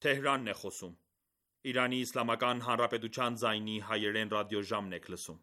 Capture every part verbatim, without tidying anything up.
Թեհրանն է խոսում։ Իրանի Իսլամական Հանրապետության ձայնի հայերեն ռադիոժամն եք լսում։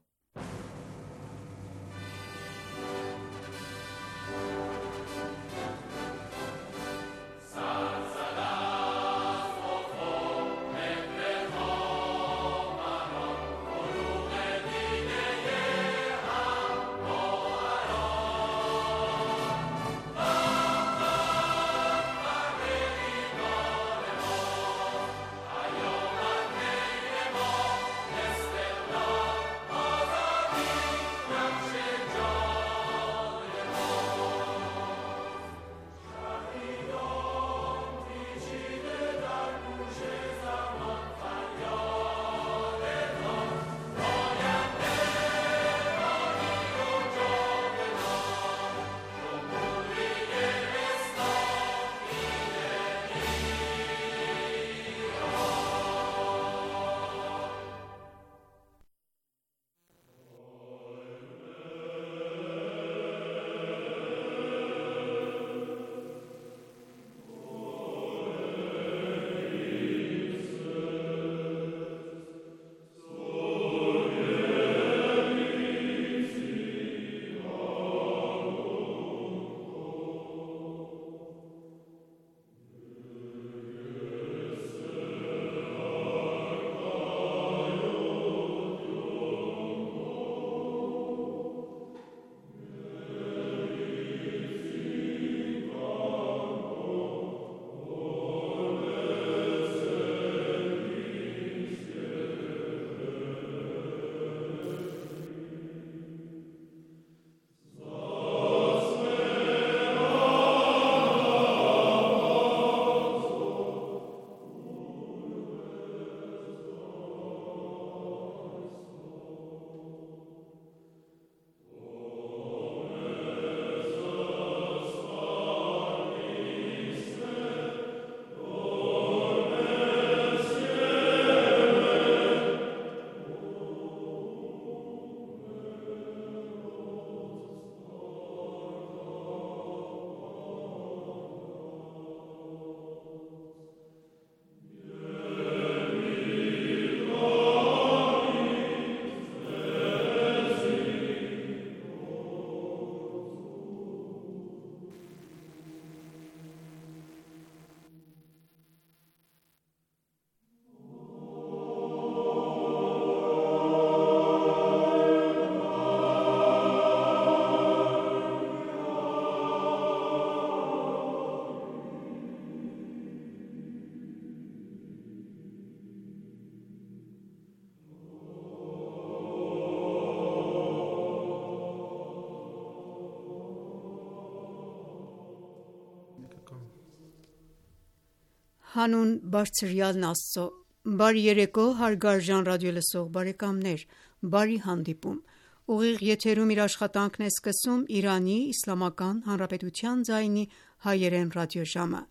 Հանուն բարձրյալն Աստծո, բարի երեկո հարգարժան ռադիոլսող բարեկամներ, բարի հանդիպում: Ուղիղ եթերում իր աշխատանքն է սկսում Իրանի Իսլամական Հանրապետության ձայնի հայերեն ռադիոժամը: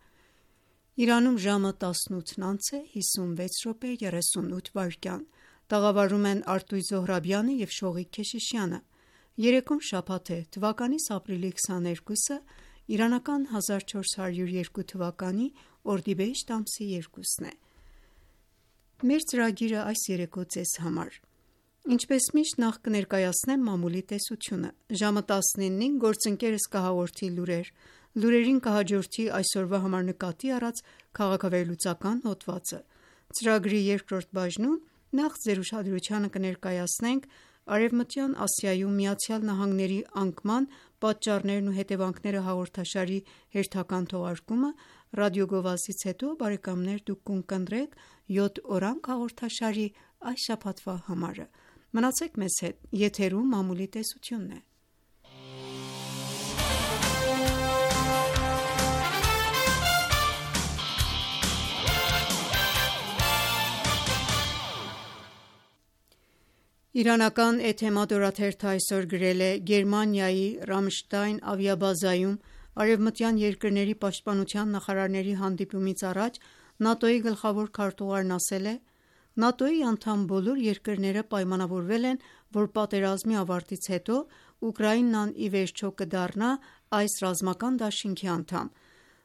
Իրանում ժամը տասնութն անց է հիսունվեց րոպե երեսունութ վայրկյան: Տաղավարում են Արտույտ Զոհրաբյանը և Շողիկ Քեշիշյանը: Երեկոն շաբաթ է, թվականիս ապրիլի քսաներկուսը, իրանական հազար չորս հարյուր երկու թվականի օրդիբեհեշտ ամսի երկուսն է: Մեր ծրագիրը այս երեկո ձեզ համար: Ինչպես միշտ, նախ կներկայացնեմ մամուլի տեսությունը: Ժամը տասնինին գործընկերս կհաղորդի լուրեր: Լուրերին կհաջորդի այսօրվա համար նկատի առած քաղաքավեհլուծական հոդվածը: Ծրագրի երկրորդ բաժնում նախ ձեր ուշադրությանը կներկայացնենք Արևմտյան Ասիայում ԱՄՆ-ի անկման պատճառներն ու հետևանքները հաղորդաշարի հերթական թողարկումը, ռադիոգովազդից հետո դուք կընկերեք յոթ օրանգ հաղորդաշարի այս շաբաթվա համարը: Մնացեք մեզ հետ, եթերում մամուլի տեսությունն է: Իրանական Էթեմադ օրաթերթը այսօր գրել է. Գերմանիայի Ռամշտայն ավիաբազայում արևմտյան երկրների պաշտպանության նախարարների հանդիպումից առաջ ՆԱՏՕ-ի գլխավոր քարտուղարն ասել է. «ՆԱՏՕ-ի անդամ բոլոր երկրները պայմանավորվել են, որ պատերազմի ավարտից հետո Ուկրաինան ի վերջո կդառնա այս ռազմական դաշինքի անդամ: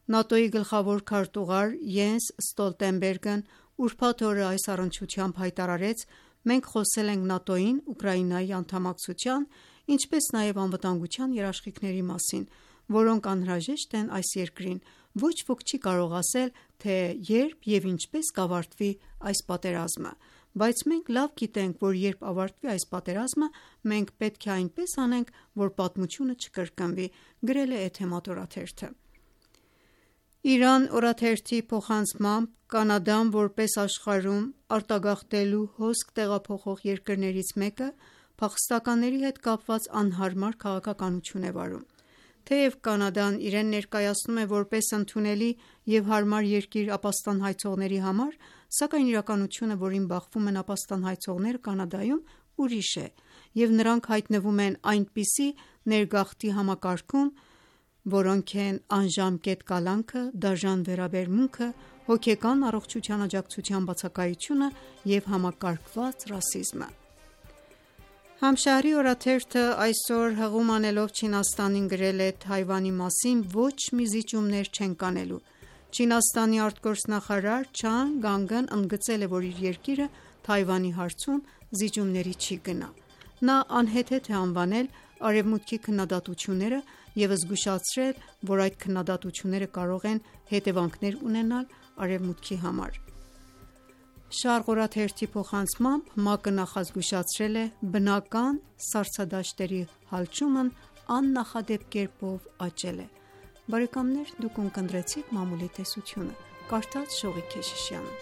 ՆԱՏՕ-ի գլխավոր քարտուղար Յենս Ստոլտենբերգն ուրբաթ օրը այս առնչությամբ հայտարարեց. «Մենք խոսել ենք ՆԱՏՕ-ին Ուկրաինայի անդամակցության, ինչպես նաև անվտանգության երաշխիքների մասին, որոնք անհրաժեշտ են այս երկրին։ Ոչ ոք չի կարող ասել, թե երբ և ինչպես կավարտվի այս պատերազմը, բայց մենք լավ գիտենք, որ երբ ավարտվի այս պատերազմը, մենք պետք է այնպես անենք, որ պատմությունը չկրկնվի», գրել է Էթեմատ օրաթերթը։ Իրան օրաթերթի փոխանցմամբ Կանադան, որպես աշխարհում արտագաղթելու հոսք տեղափոխող երկրներից մեկը, փախստականների հետ կապված անհարմար քաղաքականություն է վարում։ Թեև Կանադան իրեն ներկայացնում է որպես ընդունելի և հարմար երկիր ապաստան հայցողների համար, սակայն իրականությունը, որին բախվում են ապաստան հայցողները Կանադայում, ուրիշ է, և նրանք հայտնվում են այնպիսի ներգաղթի համակարգում, որոնք են անժամկետ կալանքը, դաժան վերաբերմունքը, հոգեկան առողջության աջակցության բացակայությունը և համակարգված ռասիզմը։ Համշահրի օրաթերթը այսօր հղում անելով Չինաստանին գրել է Թայվանի մասին ոչ մի զիջումներ չենք անելու։ Չինաստանի արտգործնախարար Չան Գանգն ընդգծել է, որ իր երկիրը Թայվանի հարցում զիջումների չի գնա։ Նա անհեթեթ է անվանել Արևմուտքի քննադատությունները և զգուշացրել, որ այդ քննադատությունները կարող են հետևանքներ ունենալ Արևմուտքի համար։ Շարղ օրաթերթի փոխանցմամբ ՄԱԿ-ը նախազգուշացրել է բնական սառցադաշտերի հալչումն աննախադեպ կերպով աճել է։ Բարեկամներ դուք ունկնդրեցիք մամուլի տեսությունը, կարդաց Շողիկ Քեշիշյանը։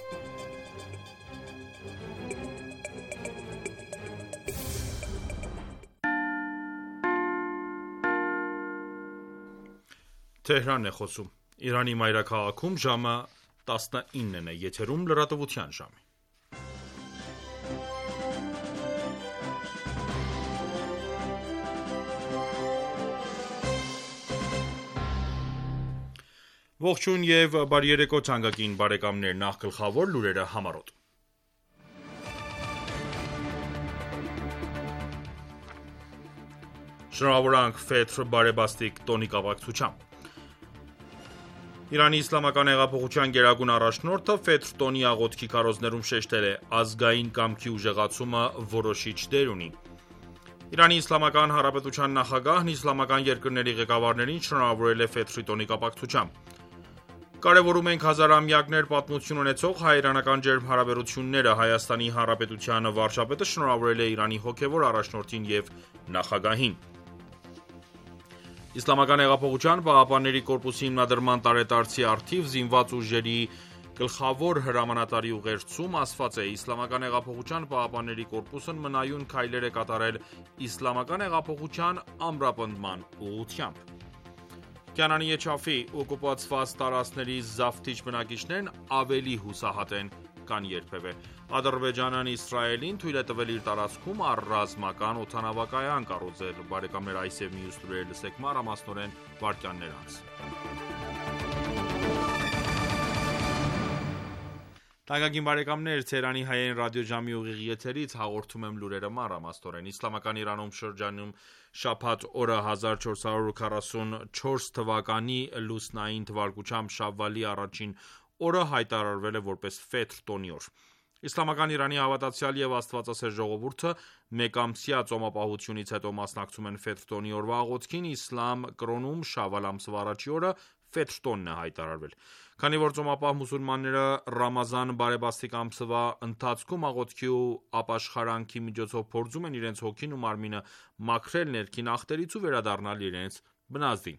Թեհրանն է խոսում։ Իրանի մայրաքաղաքում ժամը տասնինն է, եթերում լրատվության ժամը։ Ողջույն և բարի երեկո թանկագին բարեկամներ, նախ գլխավոր լուրերը համառոտ։ Շնորհավորանք Ֆեթր բարեբաստիկ տոնի կապակցությամբ։ Իրանի իսլամական հեղափոխության գերագույն առաջնորդը Ֆեթր տոնի աղոթքի քարոզներում շեշտել է. ազգային կամքի ուժեղացումը որոշիչ դեր ունի։ Իրանի Իսլամական Հանրապետության նախագահն իսլամական երկրների ղեկավարներին շնորհավորել է Ֆեթրի տոնի կապակցությամբ։ Կարևորում ենք հազարամյակներ պատմություն ունեցող հայ-իրանական ջերմ հարաբերությունները, Հայաստանի Հանրապետության վարչապետը շնորհավորել է Իրանի հոգևոր առաջնորդին և նախագահին։ Իսլամական հեղափոխության պահապանների կորպուսի հիմնադրման տարեդարձի առթիվ զինված ուժերի գլխավոր հրամանատարի ուղերձում ասված է. Իսլամական հեղափոխության պահապանների կորպուսն մնայուն քայլեր է կատարել իսլամական հեղափոխության ամրապնդման ուղղությամբ։ Քանանի Եչաֆի օկուպացված տարածքների զավթիչ բնակիչներն ավելի հուսահատ են, քան երբևէ։ Ադրբեջանն Իսրայելին թույլ է տվել իր տարածքում առռազմական օդանավակայան կառուցել։ Բարեկամներ, այս և մյուս լուրերը լսեք մանրամասնորեն վայրկյաններ անց։ Թանկագին բարեկամներ, Թեհրանի հայերեն ռադիոժամի ուղիղ եթերից հաղորդում եմ լուրերը մանրամասնորեն։ Իսլամական Իրանում շրջանում շաբաթ օրը հազար չորս հարյուր քառասունչորս թվականի լուսնային թվարկությամբ Շավվալի առաջին օրը հայտարարվել է որպես Ֆեթր տոնի օր։ Իսլամական Իրանի հավատացյալ և աստվածասեր ժողովուրդը մեկամսյա ծոմապահությունից հետո մասնակցում են Ֆեթր տոնի օրվա աղոթքին։ Իսլամ կրոնում Շավալ ամսվա առաջին օրը Ֆեթր տոնն է հայտարարվել։ Քանի որ ծոմապահ մուսուլմանները Ռամազան բարեբաստիկ ամսվա ընթացքում աղոթքի ու ապաշխարանքի միջոցով փորձում են իրենց հոգին ու մարմինը մաքրել ներքին ախտերից ու վերադառնալ իրենց բնազդին։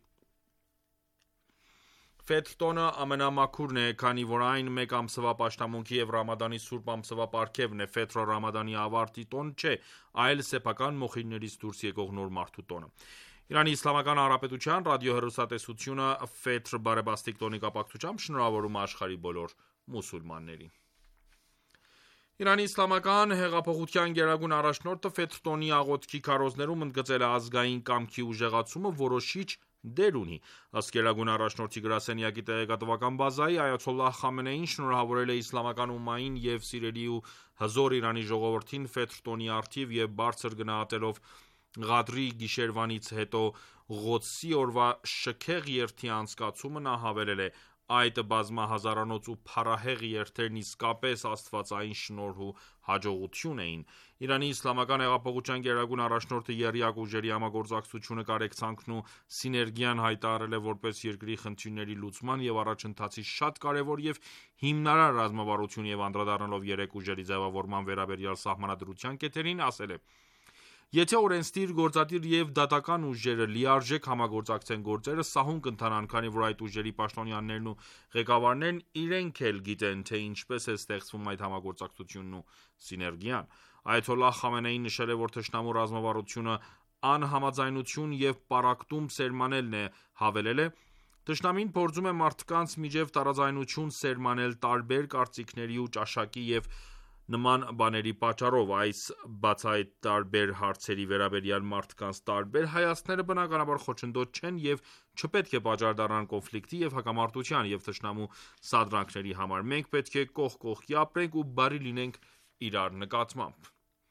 Ֆեթր տոնը ամենամաքուրն է, քանի որ այն մեկ ամսվա պաշտամունքի և Ռամադանի սուրբ ամսվա պարգևն է։ Ֆեթրը Ռամադանի ավարտի տոն չէ, այլ սեփական մոխիրներից դուրս եկող նոր մարդու տոնը։ Իրանի Իսլամական Հանրապետության ռադիոհեռուստատեսությունը Ֆեթր բարեբաստիկ տոնի կապակցությամբ շնորհավորում է աշխարհի բոլոր մուսուլմաններին։ Իրանի Իսլամական հեղափոխության գերագույն առաջնորդը Ֆեթր տոնի աղոթքի քարոզներում ընդգծել է ազգային կամքի ուժեղացումը որոշիչ դեր ունի։ Ըստ գերագույն առաջնորդի գրասենյակի տեղեկատվական բազայի, Այաթոլլահ Խամենեին շնորհավորել է իսլամական ումմային և սիրելի ու հզոր Իրանի ժողովրդին Ֆեթր տոնի առթիվ և բարձր գնահատելով Ղադրի գիշերվանից հետո Ղոդսի օրվա շքեղ երթի անցկացումը նա հավելել է. այդ բազմահազարանոց ու փառահեղ երթերն իսկապես աստվածային շնորհ ու հաջողություն էին։ Իրանի իսլամական հեղափոխության գերագույն առաջնորդը եռյակ ուժերի համագործակցությունը, կարեկցանքն ու սիներգիան հայտարարել է որպես երկրի խնդիրների լուծման և առաջընթացի շատ կարևոր և հիմնարար ռազմավարություն և անդրադառնալով երեք ուժերի ձևավորման վերաբերյալ սահմանադրության կետերին, ասել է. Եթե օրենսդիր, գործադիր և դատական ուժերը լիարժեք համագործակցեն գործերը, սահուն կընթանան, քանի որ այդ ուժերի պաշտոնյաներն ու ղեկավարներն իրենք էլ գիտեն, թե ինչպես է ստեղծվում այդ համագործակցությունն ու սիներգիան։ Այաթոլլահ Խամենեին նշել է, որ թշնամու ռազմավարությունը անհամաձայնություն և պառակտում սերմանելն է, հավելել է. Թշնամին փորձում է մարդկանց միջև տարաձայնություն սերմանել տարբեր կարծիքների ու ճաշակի և նման բաների պատճառով։ Այս բացատարբեր հարցերի վերաբերյալ մարդկանց տարբեր հայացքները բնականաբար խոչընդոտ չեն և չպետք է պատճառ դառնան կոնֆլիկտի և հակամարտության և թշնամու սադրանքների համար։ Մենք պետք է կողք կողքի ապրենք ու բարի լինենք իրար նկատմամբ։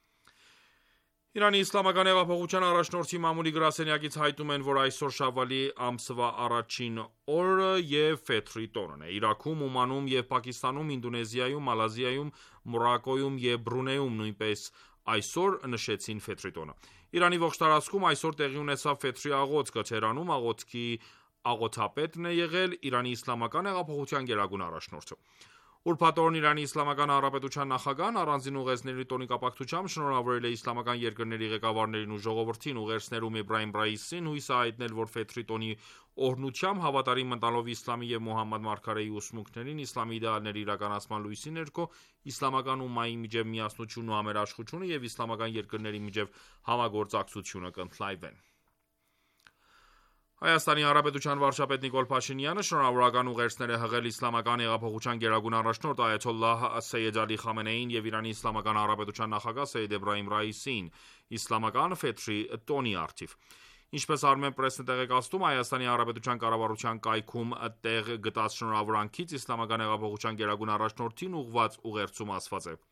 Իրանի իսլամական հեղափոխության առաջնորդի մամուլի գրասենյակից հայտնում են, որ այսօր Շավվալի ամսվա առաջին օրը և Ֆեթրի տոնն է։ Իրաքում, Օմանում և Պակիստանում, Ինդոնեզիայում, Մալազիայում, Մորոկկոյում և Բրունեյում նույնպես այսօր նշեցին Ֆեթրի տոնը։ Իրանի ողջ տարածքում այսօր տեղի ունեցավ Ֆեթրի աղոթքը։ Թեհրանում աղոթքի աղոթապետն է եղել Իրանի իսլամական հեղափոխության գերագույն առաջնորդը։ Ուրբաթ օրն Իրանի Իսլամական Հանրապետության նախագահն առանձին ուղերձների տոնի կապակցությամբ շնորհավորել է իսլամական երկրների ղեկավարներին ու ժողովրդին։ Ուղերձներում Էբրահիմ Ռայիսին հույս է հայտնել, որ Ֆեթրի տոնի օրհնությամբ հավատարիմ մտնելով իսլամի և Մոհամմադ մարգարեի ուսմունքներին, իսլամի իդեալների իրականացման լույսի ներքո, իսլամական ումմայի միջև միասնությունն ու համերաշխությունը և իսլամական երկրների միջև համագործակցությունը կընդլայնվեն։ Հայաստանի Հանրապետության վարչապետ Նիկոլ Փաշինյանը շնորհավորական ուղերձներ է հղել Իսլամական հեղափոխության գերագույն առաջնորդ այաթոլլահ Սեյյեդ Ալի Խամենեիին և Իրանի Իսլամական Հանրապետության նախագահ Սեյյեդ Էբրահիմ Ռայիսիին իսլամական Ֆեթրի տոնի առթիվ։ Ինչպես Armenpress-ն տեղեկացնում, Հայաստանի Հանրապետության կառավարության կայքում տեղ գտած շնորհավորանքից Իսլամական հեղափոխության գերագույն առաջնորդին ուղղված ուղերձում ասված է.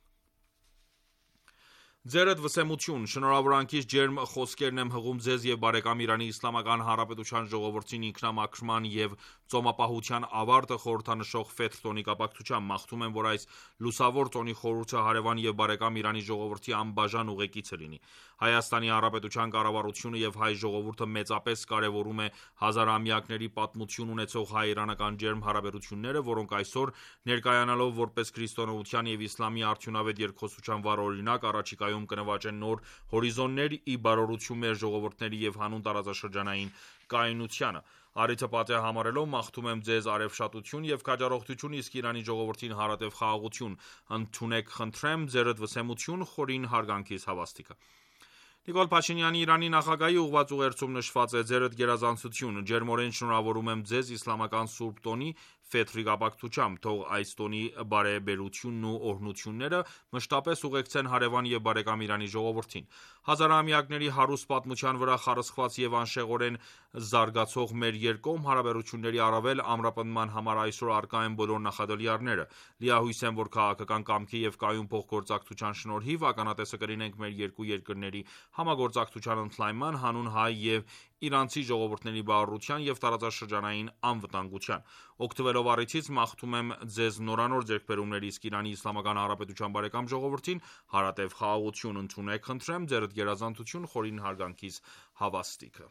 Ձերդ վսեմություն, շնորհավորանքից ջերմ խոսքերն եմ հղում ձեզ և բարեկամ Իրանի Իսլամական Հանրապետության ժողովրդին ինքնամաքրման և ծոմապահության ավարտը խորհրդանշող Ֆեթր տոնի կապակցությամբ։ Մաղթում եմ, որ այս լուսավոր տոնի խորհուրդը հարևան և բարեկամ Իրանի ժողովրդի անբաժան ուղեկիցը լինի։ Հայաստանի Հանրապետության կառավարությունը և հայ ժողովուրդը մեծապես կարևորում է հազարամյակների պատմություն ունեցող հայ-իրանական ջերմ հարաբերությունները, որոնք այսօր, ներկայանալով որպես քրիստոնեության և իսլամի արդյունավետ երկխոսության վառ օրինակ, առաջիկայում կնվաճեն նոր հորիզոններ ի բարօրություն մեր ժողովուրդների և հանուն տարածաշրջանային կայունությանը։ Առիթը պատեհ համարելով մաղթում եմ ձեզ արևշատություն և քաջառողջություն, իսկ Իրանի ժողովրդին հարատև խաղաղություն։ Ընդունեք խնդրեմ ձերդ վսեմություն, խորին հարգանքիս հավաստիքը։ Նիկոլ Փաշինյանի Իրանի նախագահի ուղղված ուղերձում նշված է. Ձերդ գերազանցություն, ջերմորեն շնորհավորում եմ ձեզ իսլամական սուրբ տոնի Ֆեթրի կապակցությամբ, թող այս տոնի բարեբերությունն ու օրհնությունները մշտապես ուղեկցեն հարևան և բարեկամ Իրանի ժողովրդին։ Հազարամյակների հարուստ պատմության վրա խարսխված և անշեղորեն զարգացող մեր երկկողմ հարաբերությունների առավել ամրապնդման համար այսօր առկա են բոլոր նախադրյալները։ Լիահույս եմ, որ քաղաքական կամքի և կայուն փոխգործակցության շնորհիվ ականատեսը կլինենք մեր երկու երկրների համագործակցության ընդլայնման, հանուն հայ և իրանցի ժողովուրդների բարօրության և տարածաշրջանային անվտանգության։ Օգտվելով առիթից մաղթում եմ ձեզ նորանոր ձեռքբերումներ, իսկ Իրանի Իսլամական Հանրապետության բարեկամ ժողովրդին հարատև խաղաղություն։ Ընդունեք խնդրեմ ձերդ գերազանցություն, խորին հարգանքիս հավաստիքը։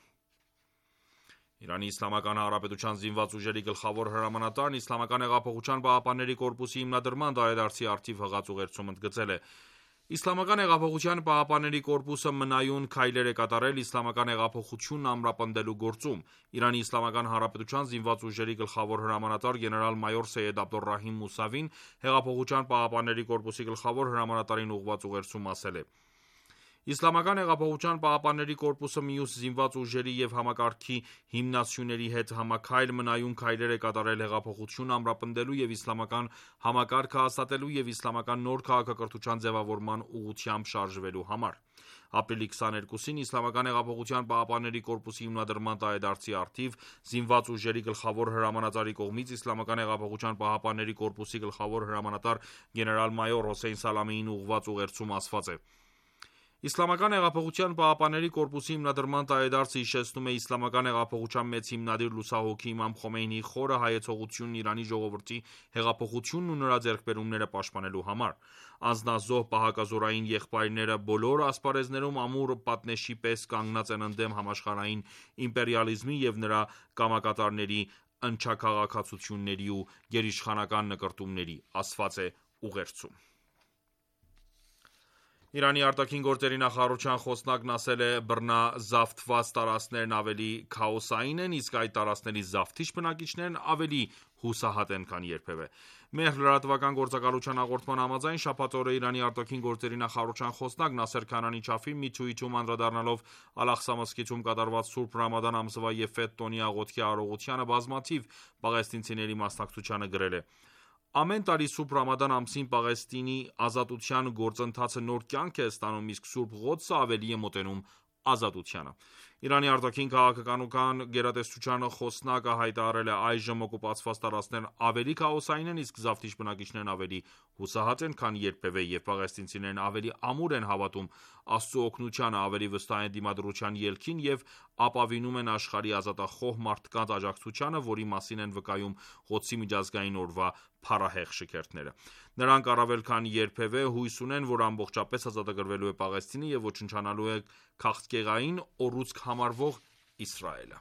Իրանի Իսլամական Հանրապետության զինված ուժերի գլխավոր հրամանատարն Իսլամական հեղափոխության պահապանների կորպուսի հիմնադրման տարեդարձի առթիվ հղած ուղերձում ընդգծել է. Իսլամական հեղափոխության պահապանների կորպուսը մնայուն քայլեր է կատարել իսլամական հեղափոխությունն ամրապնդելու գործում։ Իրանի Իսլամական Հանրապետության զինված ուժերի գլխավոր հրամանատար գեներալ-մայոր Սեյեդ Աբդոլռահիմ Մուսավին Հեղափոխության պահապանների կորպուսի գլխավոր հրամանատարին ուղղված ուղերձում ասել է. Իսլամական հեղափոխության պահապանների կորպուսը մյուս զինված ուժերի և համակարգի հիմնասյուների հետ համաքայլ մնայուն քայլեր է կատարել հեղափոխությունն ամրապնդելու և իսլամական համակարգը հաստատելու և իսլամական նոր քաղաքակրթության ձևավորման ուղղությամբ շարժվելու համար։ Ապրիլի քսաներկուսին Իսլամական հեղափոխության պահապանների կորպուսի հիմնադրման տարեդարձի առթիվ զինված ուժերի գլխավոր հրամանատարի կողմից Իսլամական հեղափոխության պահապանների կորպուսի գլխավոր հրամանատար գեներալ-մայոր Հոսեյն Սալամիին ուղղված ուղերձում ասված է. Իսլամական հեղափոխության պահապանների կորպուսի հիմնադրման տարեդարձը հիշեցնում է իսլամական հեղափոխության մեծ հիմնադիր լուսահոգի իմամ Խոմեյնիի խորը հայեցողությունն Իրանի ժողովրդի հեղափոխությունն ու նրա ձեռքբերումները պաշտպանելու համար։ Անձնազոհ պահակազորային եղբայրները բոլոր ասպարեզներում ամուր պատնեշի պես կանգնած են ընդդեմ համաշխարհային իմպերիալիզմի և նրա կամակատարների ընչաքաղաքացությունների ու գերիշխանական նկրտումների, ասված է ուղերձում։ Իրանի արտաքին գործերի նախարարության խոսնակն ասել է. բռնազավթված տարածքներն ավելի քաոսային են, իսկ այդ տարածքների զավթիչ բնակիչներն ավելի հուսահատ են, քան երբևէ։ Մեր լրատվական գործակալության հաղորդման համաձայն, շաբաթ օրը Իրանի արտաքին գործերի նախարարության խոսնակ Նասեր Քանանի Չաֆին մի թուիթում անդրադառնալով Ալ-Աղսա մզկիթում կատարված Սուրբ Ռամադան ամսվա Եֆեթ տոնի աղոթքի արարողությանը բազմաթիվ պաղեստինցիների մասնակցությանը գրել է. Ամեն տարի Սուրբ Ռամադան ամսին Պաղեստինի ազատության գործընթացը նոր կյանք է ստանում, իսկ Սուրբ Ղոդսը ավելի է մոտենում ազատությանը։ Իրանի արտաքին քաղաքականության գերատեսչության խոսնակը հայտարարել է. այժմ օկուպացված տարածքներն ավելի քաոսային են, իսկ զավթիչ բնակիչներն ավելի հուսահատ են, քան երբևէ, և պաղեստինցիներն ավելի ամուր են հավատում Աստծու օգնությանը, ավելի վստահ են դիմադրության ելքին և ապավինում են աշխարհի ազատախոհ մարդկանց աջակցությանը, որի մասին են վկայում Ղոդսի միջազգային օրվա փառահեղ շքերթները։ Նրանք առավել քան երբևէ հույս ունեն, որ ամբողջապես ազատագրվելու է Պաղեստինը և ոչնչանալու է քաղցկեղային ուռուցք համարվող Իսրայելը։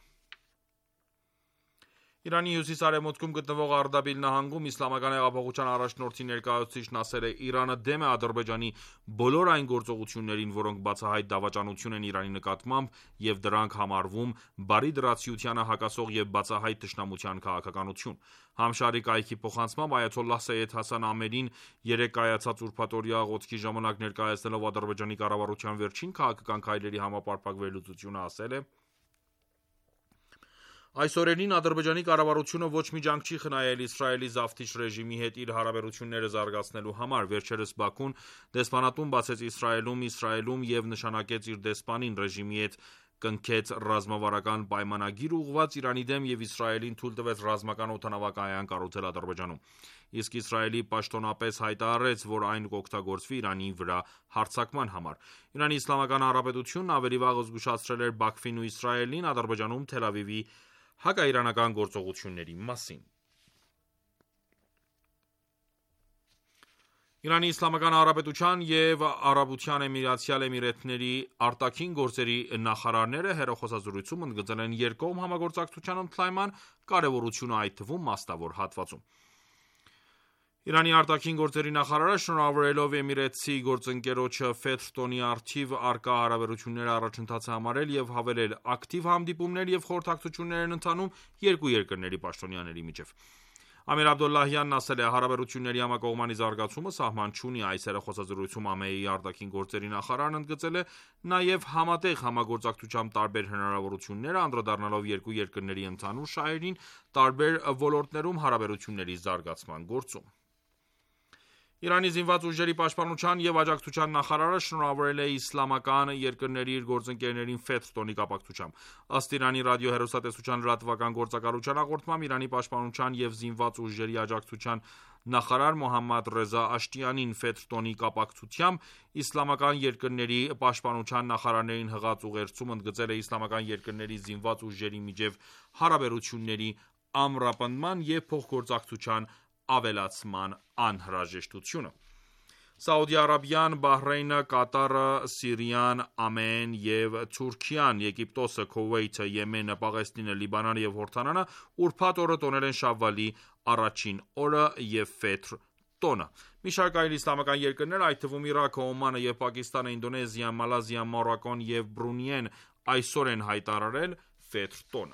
Իրանի հյուսիս-արևմուտքում գտնվող Արդաբիլ նահանգում Իսլամական հեղափոխության առաջնորդի ներկայացուցիչն ասել է. Իրանը դեմ է Ադրբեջանի բոլոր այն գործողություններին, որոնք բացահայտ դավաճանություն են Իրանի նկատմամբ և դրանք համարվում բարի դրացիությանը հակասող և բացահայտ թշնամության քաղաքականություն։ Համշարի կայքի փոխանցմամբ այաթոլլահ Սեյյեդ Հասան Ամերին երեկ կայացած ուրբաթօրյա աղոթքի ժամանակ ներկայացնելով Ադրբեջանի կառավարության վերջին քաղաքական քայլերի համապարփակ վերլուծությունը ասել է. Այս օրերին Ադրբեջանի կառավարությունը ոչ մի ջանք չի խնայել Իսրայելի զավթիչ ռեժիմի հետ իր հարաբերությունները զարգացնելու համար։ Վերջերս Բաքուն դեսպանատուն բացեց Իսրայելում, Իսրայելում և նշանակեց իր դեսպանին։ Ռեժիմի հետ կնքեց ռազմավարական պայմանագիր ուղղված Իրանի դեմ և Իսրայելին թույլ տվեց ռազմական օդանավակայան կառուցել Ադրբեջանում։ Իսկ Իսրայելի պաշտոնապես հայտարարեց, որ այն կօգտագործվի Իրանի վրա հարձակման համար։ Իրանի Իսլամական Հանրապետությունն ավելի վաղ զգուշացրել էր Բաքվին ու Իսրայելին Ադրբեջանում Թել Ավիվի հակաիրանական գործողությունների մասին։ Իրանի Իսլամական Հանրապետության և Արաբության Էմիրացյալ Էմիրությունների արտաքին գործերի նախարարները հեռախոսազրույցում ընդգծել են երկկողմ համագործակցության ընդլայնման կարևորությունը, այդ թվում մասնավոր հատվածում։ Իրանի արտաքին գործերի նախարարը շնորհավորելով էմիրացի գործընկերոջը Ֆեթր տոնի առթիվ առկա հարաբերությունները առաջընթաց է համարել և հավելել. ակտիվ հանդիպումներ և խորհրդակցություններ են ընթանում երկու երկրների պաշտոնյաների միջև։ Ամիր Աբդոլլահյանն ասել է. հարաբերությունների համակողմանի զարգացումը սահման չունի։ Այս հեռախոսազրույցում ԱՄԷ-ի արտաքին գործերի նախարարն ընդգծել է նաև համատեղ համագործակցության տարբեր հնարավորությունները, անդրադառնալով երկու երկրների ընդհանուր շահերին տարբեր ոլորտներում հարաբերությունների զարգացման գործում։ Իրանի զինված ուժերի պաշտպանության և աջակցության նախարարը շնորհավորել է իսլամական երկրների իր գործընկերներին Ֆեթր տոնի կապակցությամբ։ Ըստ Իրանի ռադիոհեռուստատեսության լրատվական գործակալության հաղորդմամբ, Իրանի պաշտպանության և զինված ուժերի աջակցության նախարար Մոհամմադ Ռեզա Աշտիանին Ֆեթր տոնի կապակցությամբ իսլամական երկրների պաշտպանության նախարարներին հղած ուղերձում ընդգծել է իսլամական երկրների զինված ուժերի միջև հարաբերությունների ամրապնդման և փոխգործակցության ավելացման անհրաժեշտությունը։ Սաուդյան Արաբիան, Բահրեյնը, Կատարը, Սիրիան, Ամեն և Թուրքիան, Եգիպտոսը, Քուվեյթը, Եմենը, Պաղեստինը, Լիբանանը և Հորդանանը ուրբաթ օրը տոնել են Շավվալի առաջին օրը և Ֆեթր տոնը։ Մի շարք այլ իսլամական երկրներ, այդ թվում Իրաքը, Օմանը և Պակիստանը, Ինդոնեզիան, Մալազիան, Մարոկկոն և Բրունեյն այսօր են հայտարարել Ֆեթր տոնը։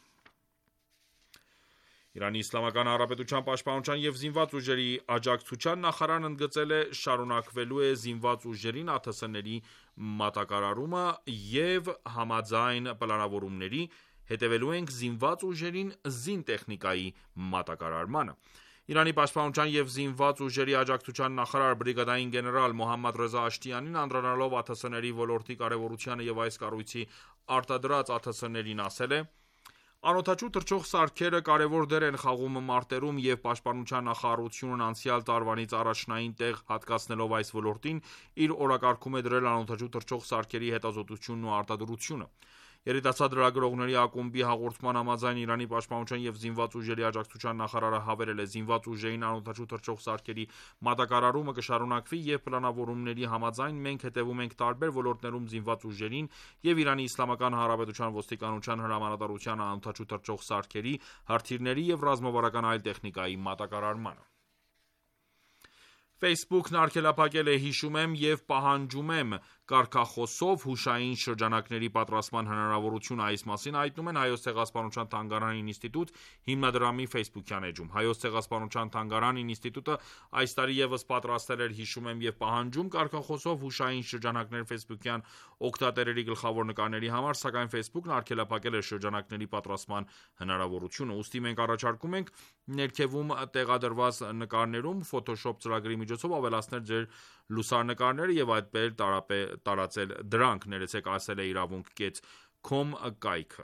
Իրանի Իսլամական Հանրապետության պաշտպանության և զինված ուժերի աջակցության նախարարն ընդգծել է. շարունակվելու է զինված ուժերին ԱԹՍ-ների մատակարարումը և համաձայն պլանավորումների հետևելու ենք զինված ուժերին զինտեխնիկայի մատակարարմանը։ Իրանի պաշտպանության և զինված ուժերի աջակցության նախարար բրիգադային գեներալ Մոհամմադ Ռեզա Աշտիանին անդրադառնալով ԱԹՍ-ների ոլորտի կարևորությանը և այս կառույցի արտադրած ԱԹՍ-ներին ասել է. Անօդաչու թռչող սարքերը կարևոր դեր են խաղում մարտերում և Պաշտպանության նախարարությունն անցյալ տարվանից առաջնային տեղ հատկացնելով այս ոլորտին, իր օրակարգում է դրել անօդաչու թռչող սարքերի հետազոտությունն ու արտադրությունը։ Երիտասարդ լրագրողների ակումբի հաղորդման համաձայն Իրանի պաշտպանության և զինված ուժերի աջակցության նախարարը հավելել է. «Զինված ուժերին անօդաչու թռչող սարքերի մատակարարումը կշարունակվի և պլանավորումների համաձայն մենք հետևում ենք տարբեր ոլորտներում զինված ուժերին և Իրանի Իսլամական Հանրապետության ոստիկանության հրամանատարության անօդաչու թռչող սարքերի, հրթիռների և ռազմավարական այլ տեխնիկայի մատակարարմանը»։ Facebook-ն արգելափակել է «Հիշում եմ և պահանջում եմ» կարգախոսով հուշային շրջանակների պատրաստման հնարավորությունը։ Այս մասին հայտնում են Հայոց ցեղասպանության թանգարան ինստիտուտ հիմնադրամի ֆեյսբուքյան էջում։ Հայոց ցեղասպանության թանգարան ինստիտուտը այս տարի ևս պատրաստել էր «Հիշում եմ և պահանջում» կարգախոսով հուշային շրջանակներ ֆեյսբուքյան օգտատերերի գլխավոր նկարների համար, սակայն Facebook-ն արգելափակել է շրջանակների պատրաստման հնարավորությունը։ Ուստի մենք առաջարկում ենք ներքևում տեղադրված նկարներում Photoshop ծրագրի միջոցով ավելացնել ձեր լուսանկարները և այդպես տարածել դրանք, ներեցեք ասել է իրավունք կետ com կայքը։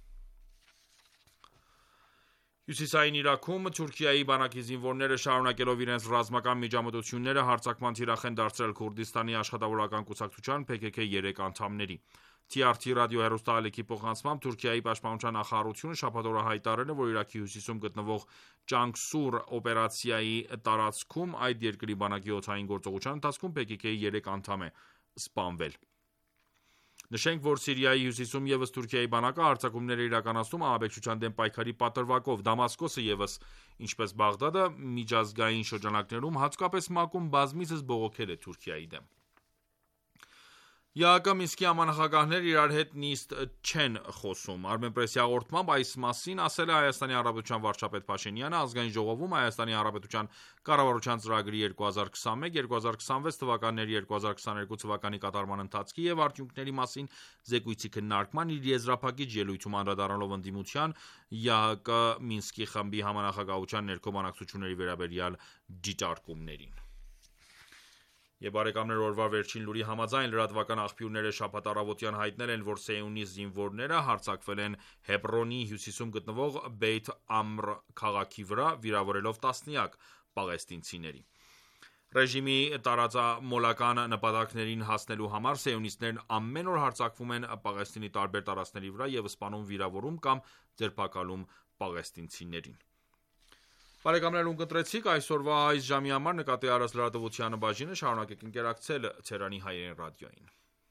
Հյուսիսային Իրաքում Թուրքիայի բանակի զինվորները շարունակելով իրենց ռազմական միջամտությունները հարձակման թիրախ են դարձրել Քուրդիստանի աշխատավորական կուսակցության P K K երեք անդամների։ T R T ռադիոհեռուստաալիքի փոխանցմամբ Թուրքիայի պաշտպանության նախարարությունը շաբաթ օրը հայտարարել է, որ Իրաքի հյուսիսում գտնվող Ճանգսուր օպերացիայի տարածքում այդ երկրի բանակի օդային գործողության ընթացքում P K K-ի երեք անդամ է սպանվել։ Նշենք, որ Սիրիայի հյուսիսում ևս Թուրքիայի բանակը հարձակումներ է իրականացնում ահաբեկչության դեմ պայքարի պատրվակով։ Դամասկոսը ևս, ինչպես Բաղդադը, միջազգային շրջանակներում, հատկապես ՄԱԿ-ում բազմիցս բողոքել է Թուրքիայի դեմ։ Յ A K Մինսկի համանախագահներն իրար հետ նիստ չեն խոսում։ Armenpress-ի հաղորդմամբ այս մասին ասել է Հայաստանի Հանրապետության վարչապետ Փաշինյանը ազգային ժողովում Հայաստանի Հանրապետության կառավարության ծրագրի երկու հազար քսանմեկ - երկու հազար քսանվեց թվականների երկու հազար քսաներկու թվականի կատարման ընթացքի և արդյունքների մասին զեկույցի քննարկման իր եզրափակիչ ելույթում անդրադառնալով ընդդիմության Յ A K Մինսկի խմբի համանախագահության ներքո բանակցությունների վերաբերյալ դիտարկումներին։ Եվ բարեկամներ, օրվա վերջին լուրի համաձայն լրատվական աղբյուրները շաբաթ առավոտյան հայտնել են, որ Սեյունի զինվորները հարձակվել են Հեբրոնի հյուսիսում գտնվող Բեյթ Ամր քաղաքի վրա, վիրավորելով տասնյակ պաղեստինցիների։ Ռեժիմի տարածամոլական նպատակներին հասնելու համար սիոնիստներն ամեն օր հարձակվում են Պաղեստինի տարբեր տարածքների վրա և սպանում, վիրավորում կամ ձերբակալում պաղեստինցիներին։ Բարեկամներ, ունկնդրեցիք այսօրվա այս ժամի համար նկատի առած լրատվության բաժինը, շարունակեք ընկերակցել Թերանի հայերեն ռադիոյին։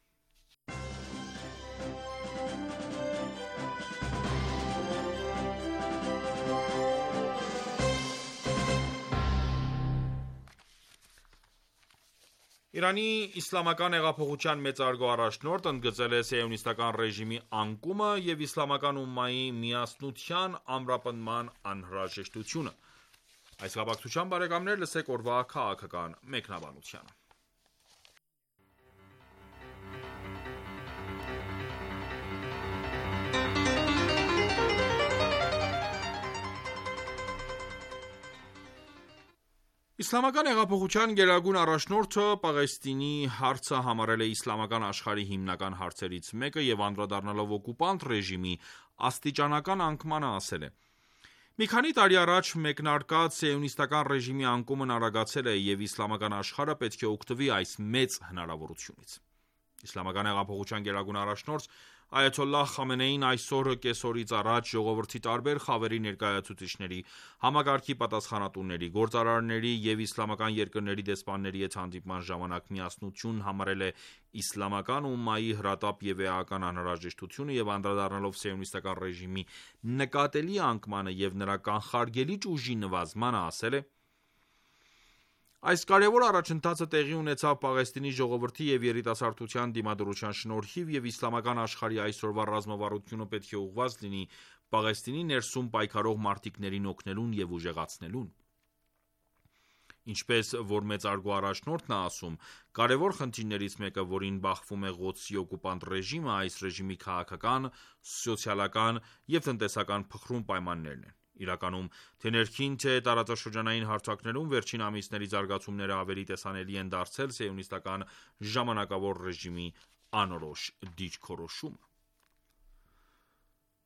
Իրանի իսլամական հեղափոխության մեծարգո առաջնորդ ընդգծել է սիոնիստական ռեժիմի անկումը և իսլամական ումմայի միասնության ամրապնդման անհրաժեշտությունը։ Այս կապակցությամբ բարեկամներ լսեք օրվա քաղաքական մեկնաբանությունը։ Իսլամական հեղափոխության գերագույն առաջնորդը Պաղեստինի հարցը համարել է իսլամական աշխարհի հիմնական հարցերից մեկը և անդրադառնալով օկուպանտ ռեժիմի աստիճանական անկմանը ասել է. «Մի քանի տարի առաջ մեկնարկած սիոնիստական ռեժիմի անկումն արագացել է և իսլամական աշխարհը պետք է օգտվի այս մեծ հնարավորությունից»։ Իսլամական հեղափոխության գերագույն առաջնորդ Այաթոլլահ Խամենեին այսօր կեսօրից առաջ ժողովրդի տարբեր խավերի ներկայացուցիչների, համակարգի պատասխանատուների, գործարարների և իսլամական երկրների դեսպանների հետ հանդիպման ժամանակ միասնություն համարել է իսլամական ումմայի հրատապ և էական անհրաժեշտությունը և անդրադառնալով սիոնիստական ռեժիմի նկատելի անկմանը և նրա կանխարգելիչ ուժի նվազմանը ասել է. «Այս կարևոր առաջընթացը տեղի ունեցավ Պաղեստինի ժողովրդի և երիտասարդության դիմադրության շնորհիվ և իսլամական աշխարհի այսօրվա ռազմավարությունը պետք է ուղղված լինի Պաղեստինի ներսում պայքարող մարտիկներին օգնելուն և ուժեղացնելուն։ Ինչպես որ մեծարգո առաջնորդն է ասում, կարևոր խնդիրներից մեկը, որին բախվում է Ղոդսի օկուպանտ ռեժիմը, այս ռեժիմի քաղաքական, սոցիալական և տնտեսական փխրուն պայմաններն են։ Իրականում, թե ներքին, թե տարածաշրջանային հարթակներում վերջին ամիսների զարգացումները ավելի տեսանելի են դարձել սիոնիստական ժամանակավոր ռեժիմի անորոշ դիրքորոշումը»։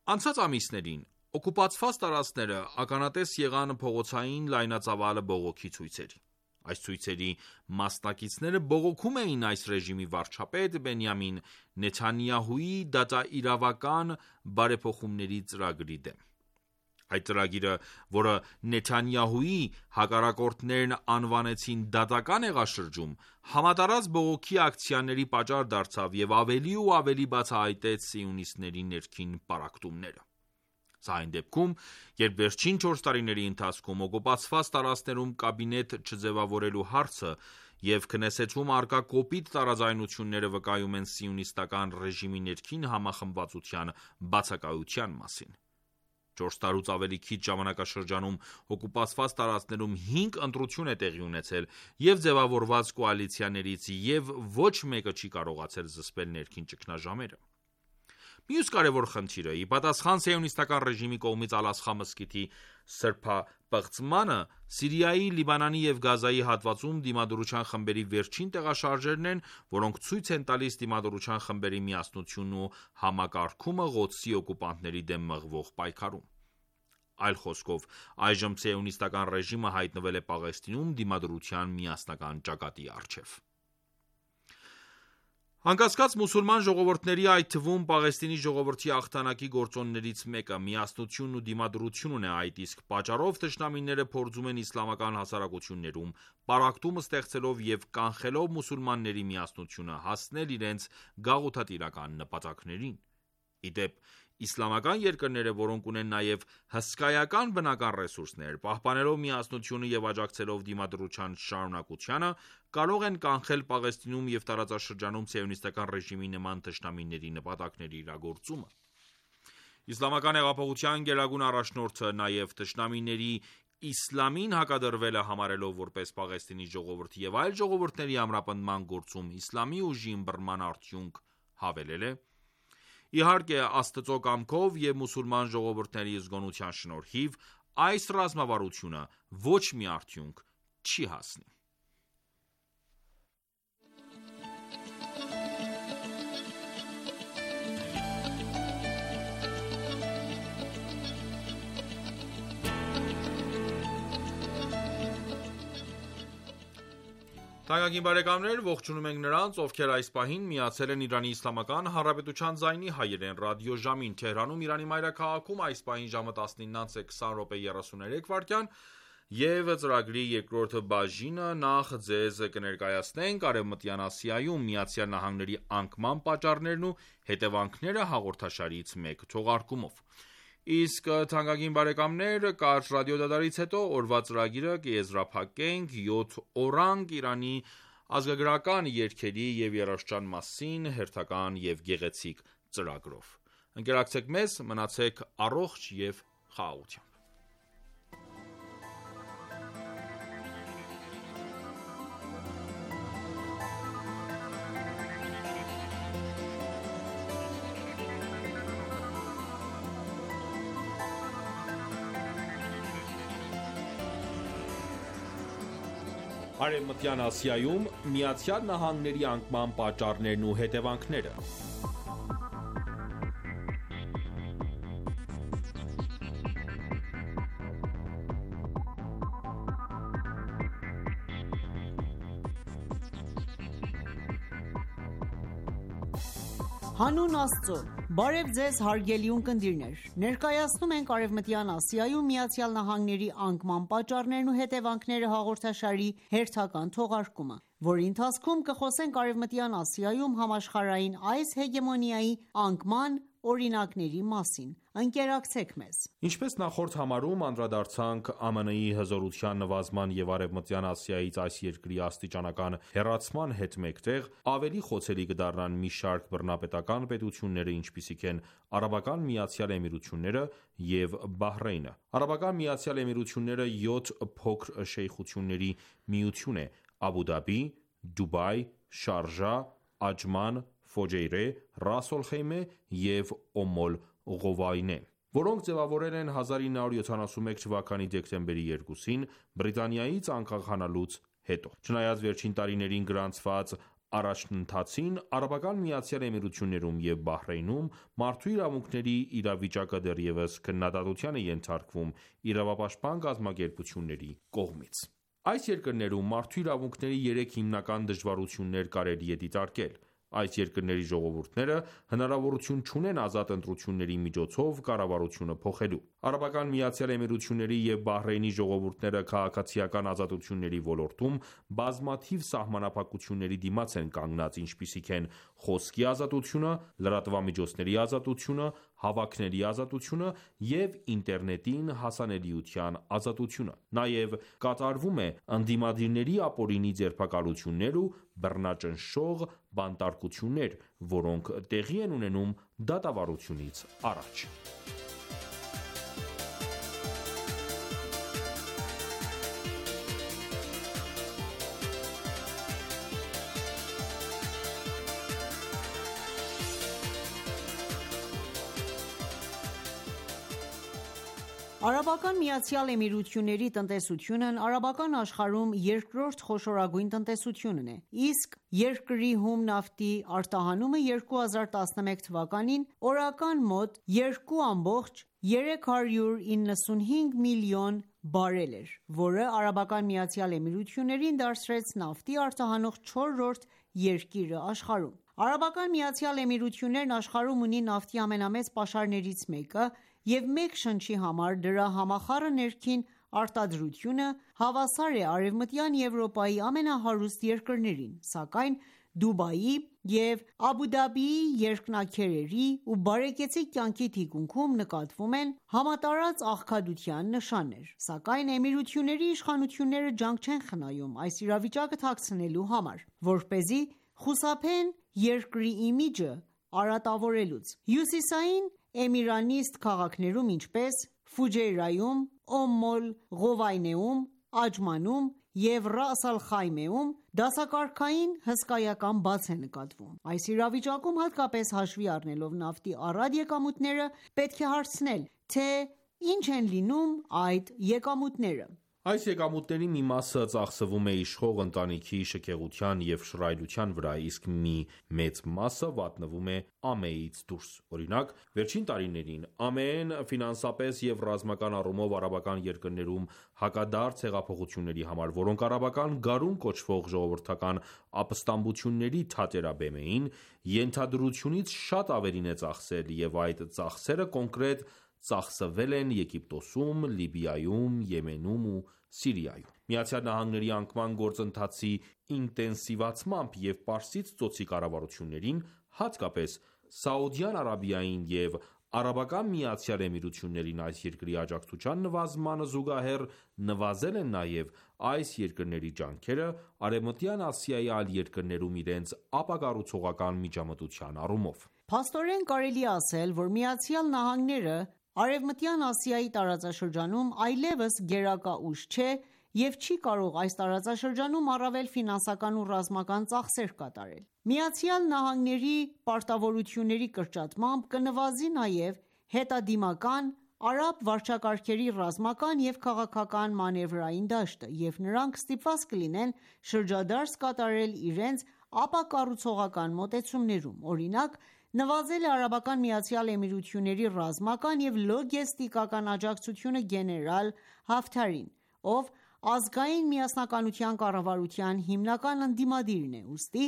Անցած ամիսներին օկուպացված տարածքները ականատես եղան փողոցային լայնածավալ բողոքի ցույցերի։ Այս ցույցերի մասնակիցները բողոքում էին այս ռեժիմի վարչապետ Բենյամին Նեթանյահուի դատաիրավական բարեփոխումների ծրագրի դեմ։ Այդ ծրագիրը, որը Նեթանյահուի հակառակորդներն անվանեցին դատական հեղաշրջում, համատարած բողոքի ակցիաների պատճառ դարձավ և ավելի ու ավելի բացահայտեց սիոնիստների ներքին պառակտումները։ Սա այն դեպքում, երբ վերջին չորս տարիների ընթացքում օկուպացված տարածքներում կաբինետ չձևավորելու հարցը և Քնեսեթում առկա կոպիտ տարաձայնությունները վկայում են սիոնիստական ռեժիմի ներքին համախմբվածության բացակայության մասին։ Չորս տարուց ավելի քիչ ժամանակաշրջանում օկուպացված տարածքներում հինգ ընտրություն է տեղի ունեցել և ձևավորված կոալիցիաներից և ոչ մեկը չի կարողացել զսպել ներքին ճգնաժամերը։ Մյուս կարևոր խնդիրը, ի պատասխան սիոնիստական ռեժիմի կողմից Ալ-Աղսա մզկիթի սրբապղծմանը, Սիրիայի, Լիբանանի և Գազայի հատվածում դիմադրության խմբերի վերջին տեղաշարժերն են, որոնք ցույց են տալիս դիմադրության խմբերի միասնությունն ու համակարգումը Ղոդսի օկուպանտների դեմ մղվող պայքարում։ Այլ խոսքով, այժմ սիոնիստական ռեժիմը հայտնվել է Պաղեստինում դիմադրության միասնական ճակատի առջև։ Անկասկած մուսուլման ժողովուրդների, այդ թվում Պաղեստինի ժողովրդի հաղթանակի գործոններից մեկը միասնությունն ու դիմադրությունն է, այդ իսկ պատճառով թշնամիները փորձում են իսլամական հասարակություններում պառակտում ստեղծելով և կանխելով մուսուլմանների միասնությունը հասնել իրենց գաղութատիրական նպատակներին։ Ի դեպ, իսլամական երկրները, որոնք ունեն նաև հսկայական բնական ռեսուրսներ, պահպանելով միասնությունը և աջակցելով դիմադրության շարունակությանը, կարող են կանխել Պաղեստինում և տարածաշրջանում սիոնիստական ռեժիմի նման թշնամիների նպատակների իրագործումը։ Իսլամական հեղափոխության գերագույն առաջնորդը նաև թշնամիների իսլամին հակադրվելը համարելով որպես Պաղեստինի ժողովրդի և այլ ժողովուրդների ամրապնդման գործում իսլամի ուժի ըմբռնման արդյունք հավելել է. Իհարկե, Աստծո կամքով և մուսուլման ժողովուրդների զգոնության շնորհիվ այս ռազմավարությունը ոչ մի արդյունք չի հասնի։ Թանկագին բարեկամներ, ողջունում ենք նրանց, ովքեր այս պահին միացել են Իրանի Իսլամական Հանրապետության ձայնի հայերեն ռադիոժամին։ Թեհրանում Իրանի մայրաքաղաքում այս պահին ժամը տասնինից քսան րոպե երեսուներեք վայրկյան և ծրագրի երկրորդ բաժինը նախ ձեզ կներկայացնենք Արևմտյան Ասիայում ԱՄՆ-ի անկման պատճառներն ու հետևանքները հաղորդաշարից մեկ թողարկումով։ Իսկ թանկագին բարեկամներ, կարճ ռադիոդադարից հետո օրվա ծրագիրը կեզրափակենք յոթ օրանգ Իրանի ազգագրական երգերի և երաժշտության մասին հերթական և գեղեցիկ ծրագրով։ Ընկերակցեք մեզ, մնացեք առողջ և խաղաղությամբ։ Արևմտյան Ասիայում ԱՄՆ-ի անկման պատճառներն ու հետևանքները։ Հանուն Աստծո, բարև ձեզ հարգելի ունկնդիրներ: Ներկայացնում ենք Արևմտյան Ասիայում ԱՄՆ-ի անկման պատճառներն ու հետևանքները հաղորդաշարի հերթական թողարկումը, որի ընթացքում կխոսենք Արևմտյան Ասիայում համաշխարհային այս հեգեմոնիայի անկման օրինակների մասին: Ընկերակցեք մեզ։ Ինչպես նախորդ համարում անդրադարձանք ԱՄՆ-ի հզորության նվազման և Արևմտյան Ասիայից այս երկրի աստիճանական հեռացման հետ մեկտեղ, ավելի խոցելի կդառնան մի շարք բռնապետական պետությունները, ինչպիսիք են Արաբական Միացյալ Էմիրությունները և Բահրեյնը։ Արաբական Միացյալ Էմիրությունները յոթ փոքր շեյխությունների միություն է՝ Աբու Դաբի, Դուբայ, Շարժա, Աջման, Ֆուջեյրա, Ռաս Ալ Խեյմե և Օմ Ալ Ղուվավեյն, որոնք ձևավորվել են հազար ինը հարյուր յոթանասունմեկ թվականի դեկտեմբերի երկուսին Բրիտանիայից անկախանալուց հետո։ Չնայած վերջին տարիներին գրանցված առաջընթացին Արաբական Միացյալ Էմիրություններում և Բահրեյնում մարդու իրավունքների իրավիճակը դեռևս քննադատության է ենթարկվում իրավապաշտպան կազմակերպությունների կողմից։ Այս երկրներում մարդու իրավունքների երեք հիմնական դժվարություններ կարելի է դիտարկել։ Այս երկրների ժողովուրդները հնարավորություն չունեն ազատ ընտրությունների միջոցով կառավարությունը փոխելու։ Արաբական Միացյալ Էմիրությունների և Բահրեյնի ժողովուրդները քաղաքացիական ազատությունների ոլորտում բազմաթիվ սահմանափակությունների դիմաց են կանգնած, ինչպիսիք են խոսքի ազատությունը, լրատվամիջոցների ազատությունը, հավաքների ազատությունը և ինտերնետին հասանելիության ազատությունը։ Նաև կատարվում է ընդդիմադիրների ապօրինի ձերբակալություններ ու բռնաճնշող բանտարկություններ, որոնք տեղի են ունենում դատավարությունից առաջ։ Արաբական Միացյալ Էմիրությունների տնտեսությունն արաբական աշխարհում երկրորդ խոշորագույն տնտեսությունն է, իսկ երկրի հում նավթի արտահանումը երկու հազար տասնմեկ թվականին օրական մոտ երկու դಶմլավ երեք հարյուր իննսունհինգ միլիոն բարել էր, որը Արաբական Միացյալ Էմիրություններին դարձրեց նավթի արտահանող չորրորդ երկիրը աշխարհում։ Արաբական Միացյալ Էմիրություններն աշխարհում ունի նավթի ամենամեծ պաշարներից մեկը և մեկ շնչի համար դրա համախառն ներքին արտադրությունը հավասար է Արևմտյան Եվրոպայի ամենահարուստ երկրներին, սակայն Դուբայի և Աբու Դաբիի երկնաքերերի ու բարեկեցիկ կյանքի թիկունքում նկատվում են համատարած աղքատության նշաններ, սակայն Էմիրությունների իշխանությունները ջանք չեն խնայում այս իրավիճակը թաքցնելու համար, որպեսզի խուսափեն երկրի իմիջը արատավորելուց։ Հյուսիսային էմիրանիստ քաղաքներում, ինչպես Ֆուջեյրայում, Օմ ալ-Ղուվավեյնում, Աջմանում և Ռաս Ալ-Խայմեում դասակարգային հսկայական բաց է նկատվում։ Այս իրավիճակում, հատկապես հաշվի առնելով նավթի առատ եկամուտները, պետք է հարցնել, թե ինչ են լինում այդ եկամուտները։ Այս եկամուտների մի մասը ծախսվում է իշխող ընտանիքի շքեղության և շռայլության վրա, իսկ մի մեծ մասը վատնվում է ԱՄԷ-ից դուրս։ Օրինակ, վերջին տարիներին ԱՄԷ-ն ֆինանսապես և ռազմական առումով արաբական երկրներում հակադարձ հեղափոխությունների համար, որոնք արաբական գարուն կոչվող ժողովրդական ապստամբությունների թատերաբեմ էին, ենթադրությունից շատ ավելին է ծախսել, և այդ ծախսերը կոնկրետ ծախսվել են Եգիպտոսում, Լիբիայում, Եմենում ու Սիրիայում։ ԱՄՆ-ի անկման գործընթացի ինտենսիվացմամբ և Պարսից ծոցի կառավարություններին, հատկապես Սաուդյան Արաբիային և Արաբական Միացյալ Էմիրություններին այս երկրի աջակցության նվազմանը զուգահեռ նվազել են նաև այս երկրների ջանքերը Արևմտյան Ասիայի այլ երկրներում իրենց ապակառուցողական միջամտության առումով։ Փաստորեն կարելի է ասել, որ ԱՄՆ-ը Արևմտյան Ասիայի տարածաշրջանում այլևս գերակա ուժ չէ և չի կարող այս տարածաշրջանում առավել ֆինանսական ու ռազմական ծախսեր կատարել։ ԱՄՆ-ի պարտավորությունների կրճատմամբ կնվազի նաև հետադիմական արաբ վարչակարգերի ռազմական և քաղաքական մանևրային դաշտը, և նրանք ստիպված կլինեն շրջադարձ կատարել իրենց ապակառուցողական մոտեցումներում։ Օրինակ, նվազել է Արաբական Միացյալ Էմիրությունների ռազմական և լոգեստիկական աջակցությունը գեներալ Հաֆթարին, ով Ազգային միասնականության կառավարության հիմնական ընդդիմադիրն է, ուստի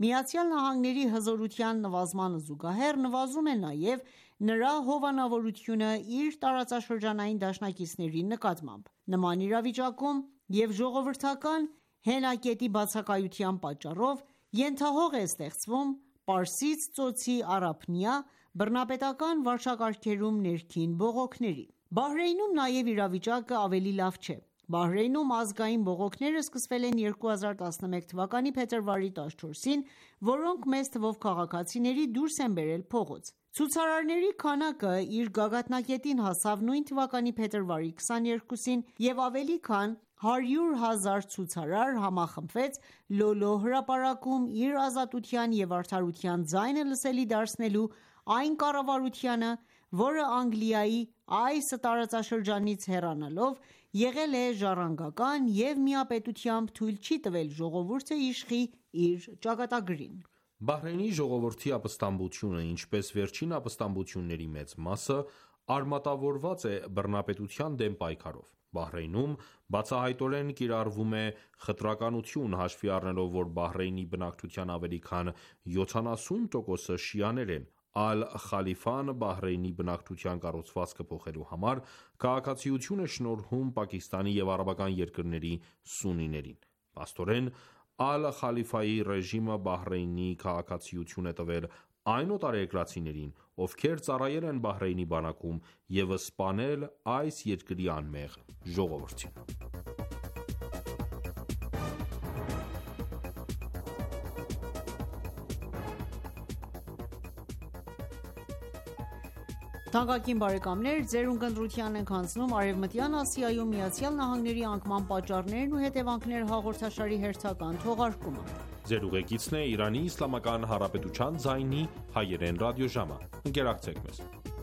ԱՄՆ-ի հզորության նվազմանը զուգահեռ նվազում է նաև նրա հովանավորությունը իր տարածաշրջանային դաշնակիցների նկատմամբ։ Նման իրավիճակում և ժողովրդական հենակետի բացակայության պատճառով ենթահող է ստեղծվում Պարսից ծոցի առափնյա բռնապետական վարչակարգերում ներքին բողոքների։ Բահրեյնում նաև իրավիճակը ավելի լավ չէ։ Բահրեյնում ազգային բողոքները սկսվել են երկու հազար տասնմեկ թվականի փետրվարի տասնչորսին, որոնք մեծ թվով քաղաքացիների դուրս են բերել փողոց։ Ցուցարարների քանակը իր գագաթնակետին հասավ նույն թվականի փետրվարի քսաներկուսին, և ավելի քան հարյուր հազար ցուցարար համախմբվեց Լոլո հրապարակում իր ազատության և արդարության ձայնը լսելի դարձնելու այն կառավարությանը, որը Անգլիայի այս տարածաշրջանից հեռանալով եղել է ժառանգական և միապետությամբ թույլ չի տվել ժողովուրդը իշխի իր ճակատագրին։ Բահրեյնի ժողովրդի ապստամբությունը, ինչպես վերջին ապստամբությունների մեծ մասը, արմատավորված է բռնապետության դեմ պայքարով։ Բահրեյնում բացահայտորեն կիրառվում է խտրականություն, հաշվի առնելով, որ Բահրեյնի բնակչության ավելի քան յոթանասուն տոկոսը շիաներ են։ Ալ-Խալիֆան Բահրեյնի բնակչության կառուցվածքը փոխելու համար քաղաքացիություն է շնորհում Պակիստանի և արաբական երկրների սուննիներին։ Փաստորեն, Ալ-Խալիֆայի ռեժիմը Բահրեյնի քաղաքացիություն է տվել այն օտարերկրացիներին, ովքեր ծառայել են Բահրեյնի բանակում և սպանել այս երկրի անմեղ ժողովրդին։ Թանկագին բարեկամներ, ձեր ունկնդրության ենք հանձնում Արևմտյան Ասիայում Միացյալ Նահանգների անկման պատճառներն ու հետևանքները հաղորդաշարի հերթական թողարկումը։ Ձեր ուղեկիցն է Իրանի Իսլամական Հանրապետության ձայնի հայերեն ռադիոժամը։ Ընկերակցեք մեզ։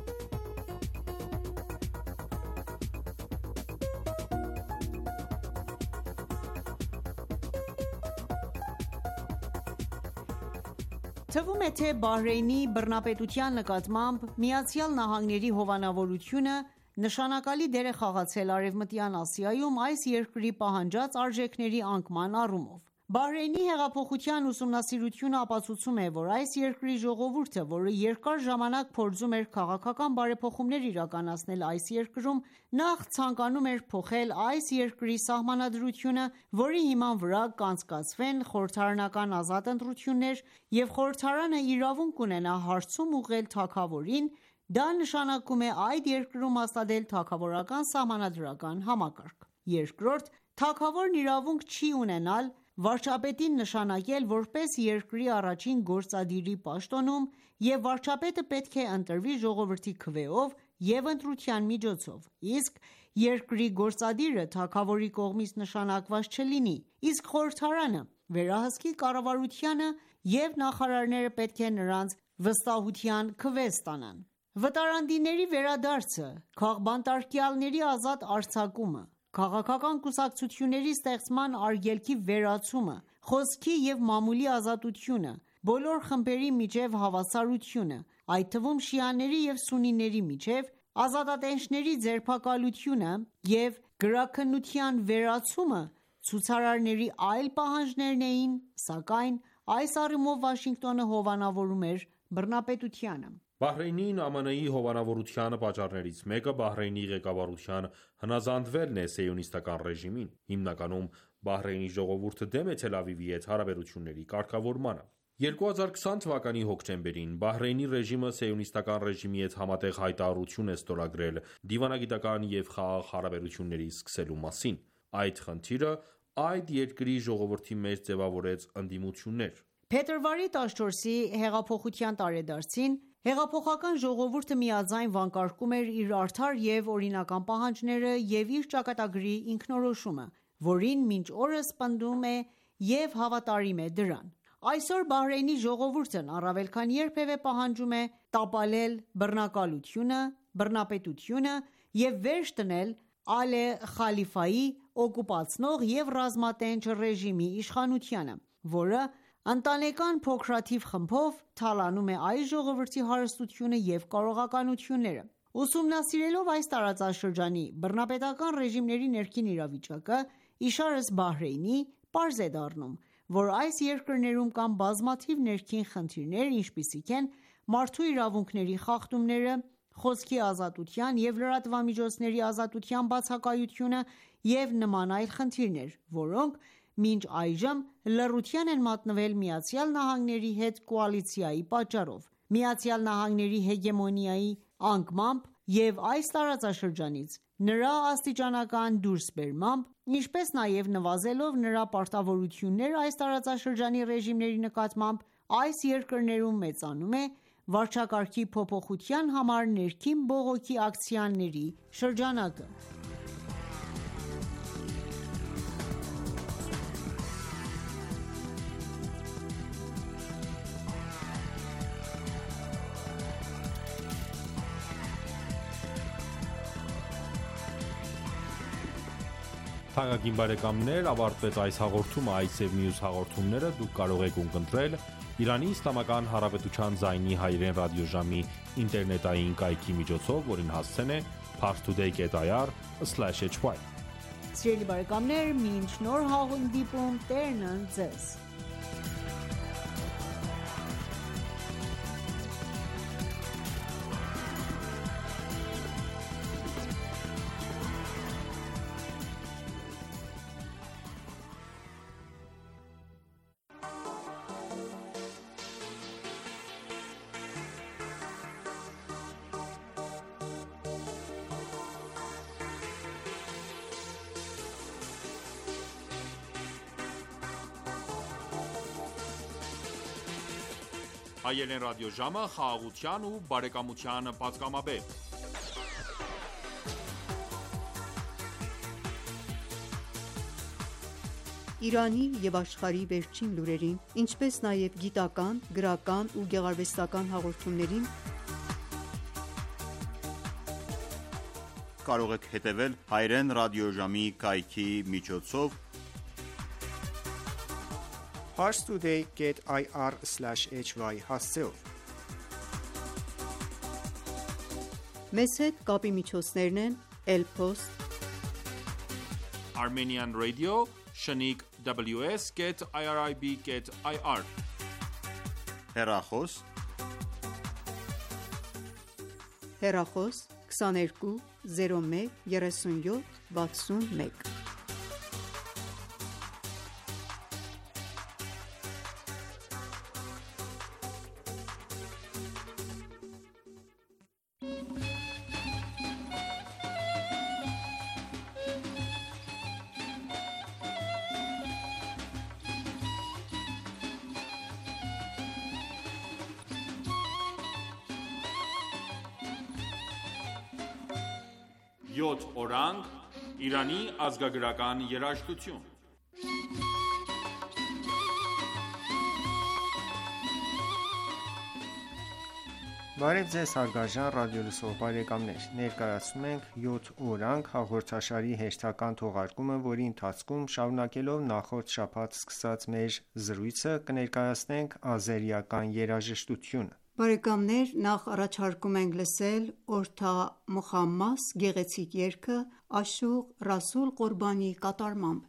Թվում է, թե Բահրեյնի բռնապետության նկատմամբ Միացյալ Նահանգների հովանավորությունը նշանակալի դեր է խաղացել Արևմտյան Ասիայում այս երկրի պահանջած արժեքների անկման առումով։ Բահրեյնի հեղափոխության ուսումնասիրությունը ապացուցում է, որ այս երկրի ժողովուրդը, որը երկար ժամանակ փորձում էր քաղաքական բարեփոխումներ իրականացնել այս երկրում, նախ ցանկանում էր փոխել այս երկրի սահմանադրությունը, որի հիման վրա կանցկացվեն խորհրդարանական ազատ ընտրություններ և խորհրդարանը իրավունք ունենա հարցում ուղղել թագավորին, դա նշանակում է այդ երկրում հաստատել թագավորական սահմանադրական համակարգ։ Երկրորդ, թագավորն իրավունք չի ունենալ վարչապետին նշանակել որպես երկրի առաջին գործադիրի պաշտոնում և վարչապետը պետք է ընտրվի ժողովրդի քվեով և ընտրության միջոցով, իսկ երկրի գործադիրը թագավորի կողմից նշանակված չլինի, իսկ խորհրդարանը վերահսկի կառավարությանը և նախարարները պետք է նրանց վստահության քվե ստանան։ Վտարանդիների վերադարձը, քաղբանտարկյալների ազատ արձակումը, քաղաքական կուսակցությունների ստեղծման արգելքի վերացումը, խոսքի և մամուլի ազատությունը, բոլոր խմբերի միջև հավասարությունը, այդ թվում շիաների և սուննիների միջև, ազատատենչների ձերբակալությունը և գրաքննության վերացումը ցուցարարների այլ պահանջներն էին, սակայն այս առումով Վաշինգտոնը հովանավորում էր բռնապետությանը։ Բահրեյնին ԱՄՆ-ի հովանավորության պատճառներից մեկը Բահրեյնի ղեկավարության հնազանդվելն է սիոնիստական ռեժիմին։ Հիմնականում Բահրեյնի ժողովուրդը դեմ է Թել Ավիվի հետ հարաբերությունների կարգավորմանը։ երկու հազար քսան թվականի հոկտեմբերին Բահրեյնի ռեժիմը սիոնիստական ռեժիմի հետ համատեղ հայտարարություն է ստորագրել դիվանագիտական և խաղաղ հարաբերությունների սկսելու մասին։ Այդ խնդիրը այդ երկրի ժողովրդի մեջ ձևավորեց ընդդիմություններ։ Փետրվարի տասնչորսի հեղափոխության տարեդարձին հեղափոխական ժողովուրդը միաձայն վանկարկում էր իր արդար և օրինական պահանջները և իր ճակատագրի ինքնորոշումը, որին մինչ օրս պնդում է և հավատարիմ է դրան։ Այսօր Բահրեյնի ժողովուրդն առավել քան երբևէ պահանջում է տապալել բռնակալությունը, բռնապետությունը և վերջ դնել Ալե Խալիֆայի օկուպացնող և ռազմատենչ ռեժիմի իշխանությանը, որը ընտանեկան փոքրաթիվ խմբով թալանում է այս ժողովրդի հարստությունը և կարողականությունները։ Ուսումնասիրելով այս տարածաշրջանի բռնապետական ռեժիմների ներքին իրավիճակը, իշարս Բահրեյնի, պարզ է դառնում, որ այս երկրներում կան բազմաթիվ ներքին խնդիրներ, ինչպիսիք են մարդու իրավունքների խախտումները, խոսքի ազատության և լրատվամիջոցների ազատության բացակայությունը և նման այլ խնդիրներ, որոնք մինչ այժմ լռության են մատնվել ԱՄՆ-ի հետ կոալիցիայի պատճառով։ ԱՄՆ-ի հեգեմոնիայի անկմամբ և այս տարածաշրջանից նրա աստիճանական դուրսբերմամբ, ինչպես նաև նվազելով նրա պարտավորությունները այս տարածաշրջանի ռեժիմների նկատմամբ, այս երկրներում մեծանում է վարչակարգի փոփոխության համար ներքին բողոքի ակցիաների շրջանակը։ Թանկագին բարեկամներ, ավարտվեց այս հաղորդումը, այս եւ մյուս հաղորդումները դուք կարող եք ունկնդրել Իրանի Իսլամական Հանրապետության ձայնի հայրեն ռադիոժամի ինտերնետային կայքի միջոցով, որին հասցեն է parstoday dot i r slash h y։ Սիրելի բարեկամներ, մինչ նոր հաղորդում Տերն ընդ ձեզ։ Հայերեն ռադիոժամը խաղաղության ու բարեկամության պատգամաբեր։ Իրանի և աշխարհի վերջին լուրերին, ինչպես նաև գիտական, գրական ու գեղարվեստական հաղորդումներին կարող եք հետևել հայերեն ռադիոժամի կայքի միջոցով parstoday dot i r slash h y հասցեով։ Մեզ հետ կապի միջոցներն են Elpost, Armenian Radio, Shaniq W S dot irib dot i r, հեռախոս, հեռախոս քսաներկու զիրո մեկ երեսունյոթ վաթսունմեկ։ յոթ օրանգ Իրանի ազգագրական երաժշտություն։ Բարև ձեզ հարգարժան ռադիոլսող բարեկամներ, ներկայացնում ենք յոթ օրանգ հաղորդաշարի հերթական թողարկումը, որի ընթացքում շարունակելով նախորդ շաբաթ սկսած մեր զրույցը կներկայացնենք ազերիական երաժշտությունը։ Բարեկամներ, նախ առաջարկում ենք լսել Օրթա Մոխամմաս գեղեցիկ երգը Աշուղ Ռասուլ Ղորբանի կատարմամբ։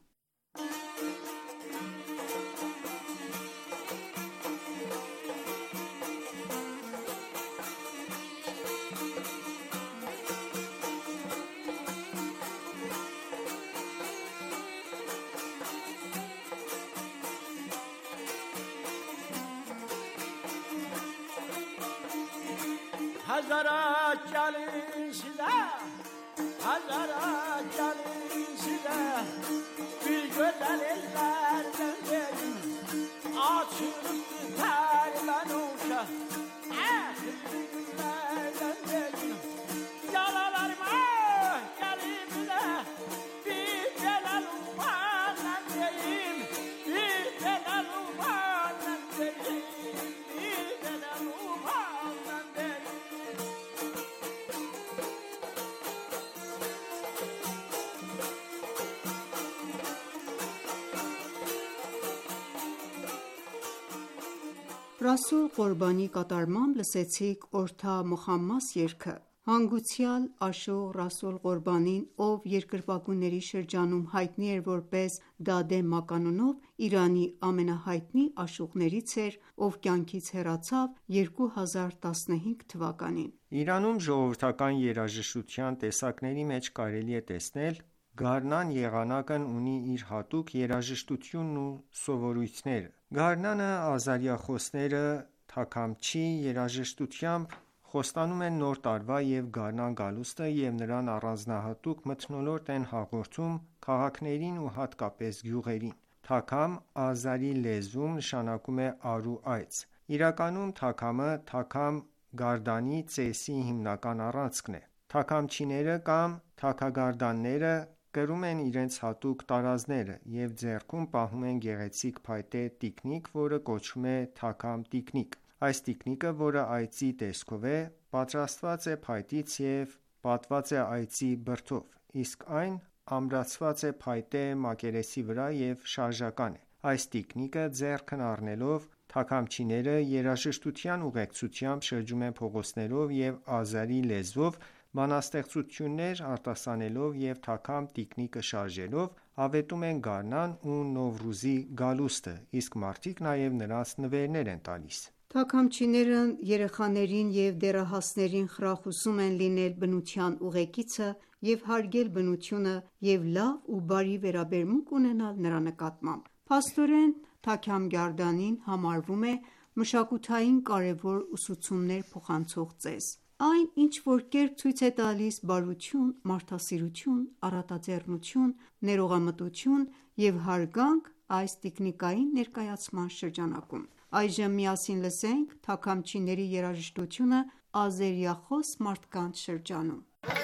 Hazara çalınsize, hazara çalınsize, bir güzel ellerden değil, açılıp terden uça, ahir günlerden değil, yaralarıma gelip de, bir celal umandan değil, bir celal umandan değil, bir celal umandan değil. Ռասուլ Ղորբանի կատարմամբ լսեցիք Օրթա Մոխամմաս երգը։ Հանգուցյալ Աշուղ Ռասուլ Ղորբանին, ով երկրպագուների շրջանում հայտնի էր որպես Դադե մականունով, Իրանի ամենահայտնի աշուղներից էր, ով կյանքից հեռացավ երկու հազար տասնհինգ թվականին։ Իրանում ժողովրդական երաժշտության տեսակների մեջ կարելի է տեսնել գարնան եղանակն ունի իր հատուկ երաժշտությունն ու սովորույթները։ Գարնանը ազարիախոսները թաքամչի երաժշտությամբ խոստանում են նոր տարվա և գարնան գալուստը և նրան առանձնահատուկ մթնոլորտ են հաղորդում քաղաքներին ու հատկապես գյուղերին։ Թաքամ ազարի լեզվում նշանակում է արու այծ։ Իրականում թաքամը թաքամ գարդանի ծեսի հիմնական առանցքն է։ Թաքամչիները կամ թաքագարդանները կրում են իրենց հատուկ տարազները և ձեռքում պահում են գեղեցիկ փայտե տիկնիկ, որը կոչվում է թաքամ տիկնիկ։ Այս տիկնիկը, որը այծի տեսքով է, պատրաստված է փայտից և պատված է այծի բրդով, իսկ այն ամրացված է փայտե մակերեսի վրա և շարժական է։ Այս տիկնիկը ձեռքն առնելով թաքամչիները երաժշտության ուղեկցությամբ շրջում են փողոցներով և ազարի լեզվով բանաստեղծություններ արտասանելով և թաքամ տիկնիկը շարժելով ավետում են գարնան ու Նովրուզի գալուստը, իսկ մարդիկ նաև նրանց նվերներ են տալիս։ Թաքամչիներն երեխաներին և դեռահասներին խրախուսում են լինել բնության ուղեկիցը և հարգել բնությունը և լավ ու բարի վերաբերմունք ունենալ նրա նկատմամբ։ Փաստորեն, թաքյամգարդանին համարվում է մշակութային կարևոր ուսուցումներ փոխանցող ծես։ Այն ինչ որ կերպ ցույց է տալիս բարություն, մարդասիրություն, առատաձեռնություն, ներողամտություն և հարգանք այս տիկնիկային ներկայացման շրջանակում։ Այժմ միասին լսենք թաքամչիների երաժշտությունը ազերիախոս մարդկանց շրջանում։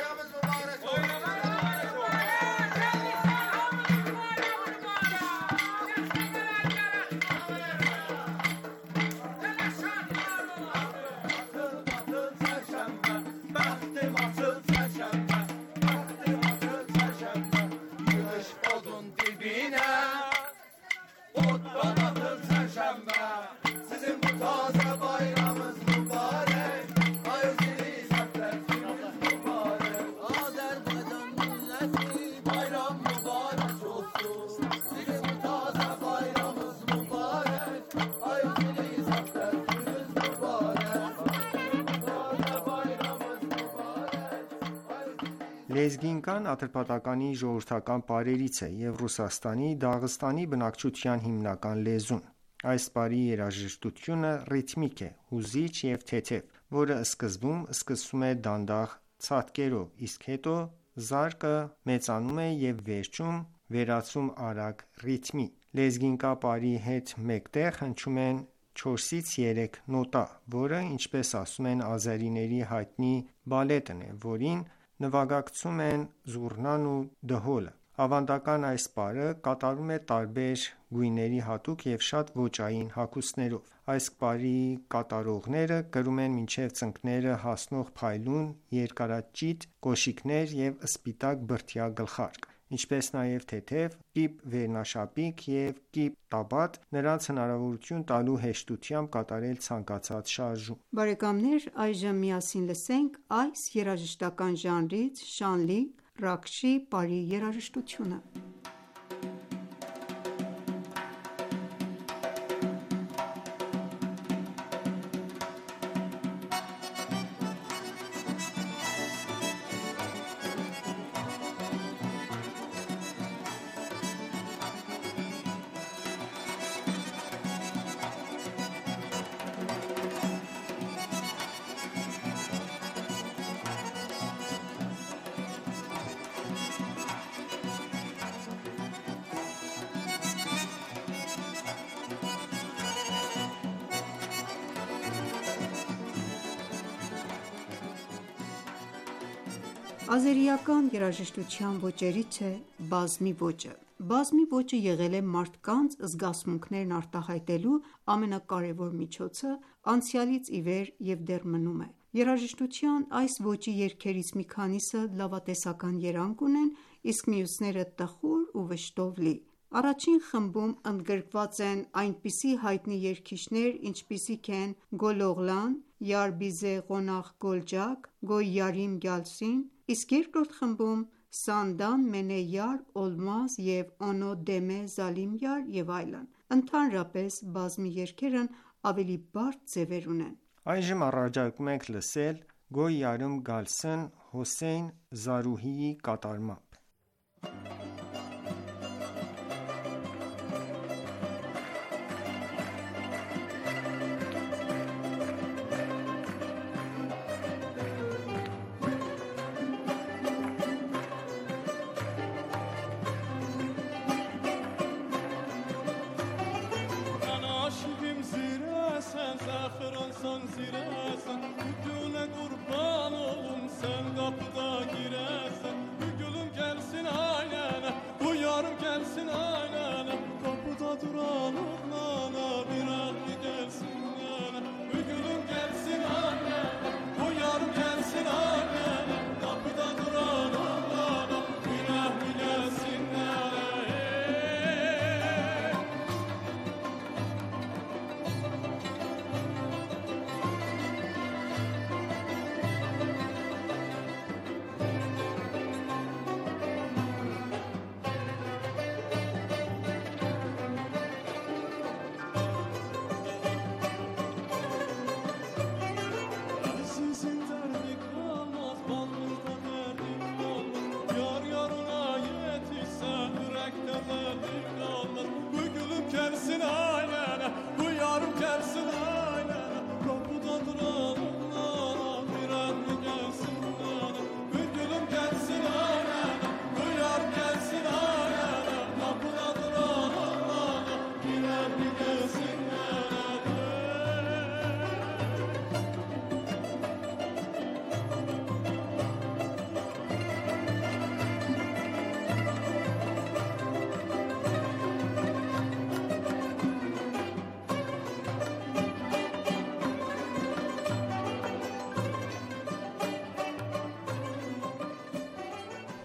Լեզգինկան Ատրպատականի ժողովրդական պարերից է և Ռուսաստանի Դաղստանի բնակչության հիմնական լեզուն։ Այս պարի երաժշտությունը ռիթմիկ է, հուզիչ և թեթև, որը սկզբում սկսում է դանդաղ ցատկերով, իսկ հետո զարկը մեծանում է և վերջում վերածվում արագ ռիթմի։ Լեզգինկա պարի հետ մեկտեղ հնչում է չորսից երեք նոտա, որը, ինչպես ասում են ազերիների, հայտնի բալետն է, որին նվագակցում են զուռնան ու դհոլը։ Ավանդական այս պարը կատարվում է տարբեր գույների հատուկ և շատ ոճային հագուստներով։ Այս պարի կատարողները կրում են մինչև ծնկները հասնող փայլուն երկարաճիտ կոշիկներ և սպիտակ բրդյա գլխարկ, ինչպես նաև թեթև կիպ վերնաշապիկ և կիպ տաբատ, նրանց հնարավորություն տալու հեշտությամբ կատարել ցանկացած շարժում։ Բարեկամներ այժմ միասին լսենք այս երաժշտական ժանրից Շանլի Ռակշի պարի երաժշտությունը։ Ազերիական երաժշտության ոճերից է բազմի ոճը։ Բազմի ոճը եղել է մարդկանց զգացմունքներն արտահայտելու ամենակարևոր միջոցը անցյալից ի վեր և դեռ մնում է։ Երաժշտության այս ոճի երգերից մի քանիսը լավատեսական երանգ ունեն, իսկ մյուսները տխուր ու վշտով լի։ Առաջին խմբում ընդգրկված են այնպիսի հայտնի երգիչներ, ինչպիսիք են Գոլ Օղլան, Յար Բիզե Ղոնաղ Գոլջակ, Գոյ Յարիմ Գյալսին, իսկ երկրորդ խմբում Սանդան Մենե Յար Օլմազ և Օնո Դեմե Զալիմ Յար և այլն։ Ընդհանրապես բազմի երգերն ավելի բարդ ձևեր ունեն։ Այժմ առաջարկում ենք լսել Գոյ Յարիմ Գալսեն Հոսեյն Զարուհիի կատարմամբ։ Sen kapıda girersen, bir gülüm gelsin aynen.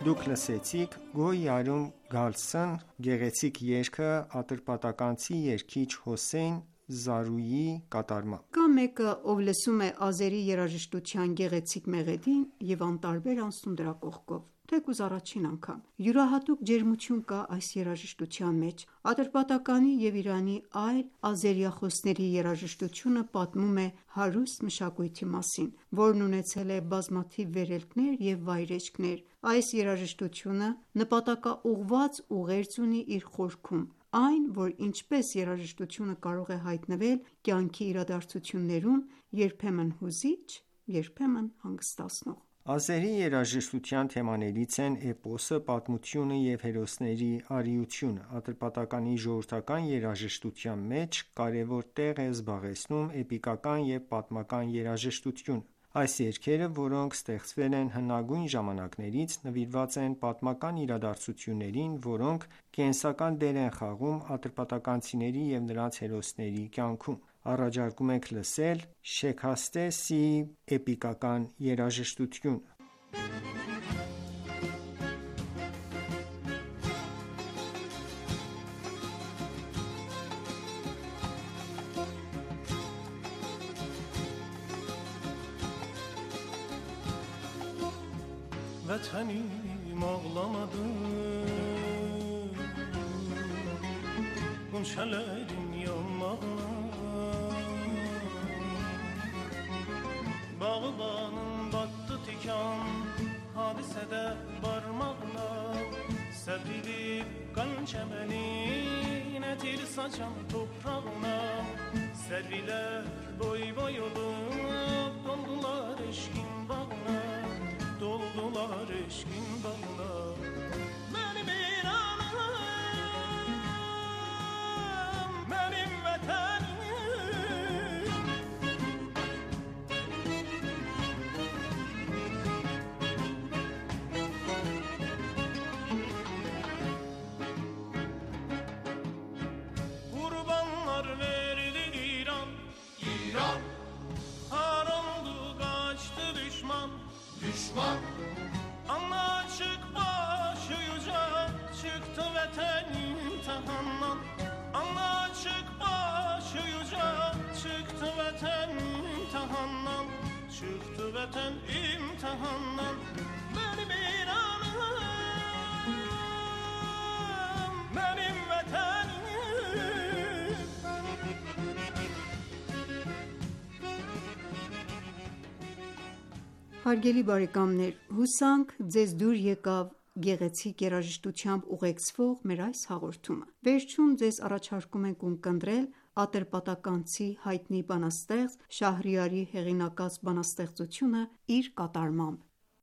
Դուք լսեցիք Գոյ Արում Գալսն գեղեցիկ երգը ատրպատականցի երգիչ Հոսեյն Զարուիի կատարմամբ։ Կա մեկը, ով լսում է ազերի երաժշտության գեղեցիկ մեղեդին և անտարբեր անցնում դրա կողքով, թեկուզ առաջին անգամ։ Յուրահատուկ ջերմություն կա այս երաժշտության մեջ։ Ատրպատականի և Իրանի այլ ազերիախոսների երաժշտությունը պատմում է հարուստ մշակույթի մասին, որն ունեցել է բազմաթիվ վերելքներ և վայրէջքներ։ Այս երաժշտությունը նպատակաուղղված ուղերձ ունի իր խորքում, այն, որ ինչպես երաժշտությունը կարող է հայտնվել կյանքի իրադարձություններում, երբեմն հուզիչ, երբեմն հանգստացնող։ Ազերի երաժշտության թեմաներից են էպոսը, պատմությունը և հերոսների արիությունը։ Ատրպատականի ժողովրդական երաժշտության մեջ կարևոր տեղ է զբաղեցնում էպիկական և պատմական երաժշտությունը։ Այս երգերը, որոնք ստեղծվել են հնագույն ժամանակներից, նվիրված են պատմական իրադարձություններին, որոնք կենսական դեր են խաղում ատրպատականցիների և նրանց հերոսների կյանքում։ Առաջարկում ենք լսել Շեքհաստեսի էպիկական երաժշտությունը։ Vətənim ağlamadı, qunçələrin yanmağına, bağbanın batdı tikan, hadisədə barmağına, səpilib qan çəmənin ətir saçan toprağına, sərvilər boy boy olub, doldular eşkin bağına, doldular eşkin bağına. Mənim İranım, mənim vətənim. Qurbanlar verildi İran, İran. Har oldu qaçdı düşman, düşman. Anlaşık başı yüce çıktı vətən imtihandan. Anlaşık başı yüce çıktı vətən imtihandan. Çıktı vətən imtihandan. Mənim İranım, mənim vətənim. Հարգելի բարեկամներ, հուսանք ձեզ դուր եկավ գեղեցիկ երաժշտությամբ ուղեկցվող մեր այս հաղորդումը։ Վերջում ձեզ առաջարկում ենք ունկնդրել ատրպատականցի հայտնի բանաստեղծ Շահրիարի հեղինակած բանաստեղծությունը իր կատարմամբ։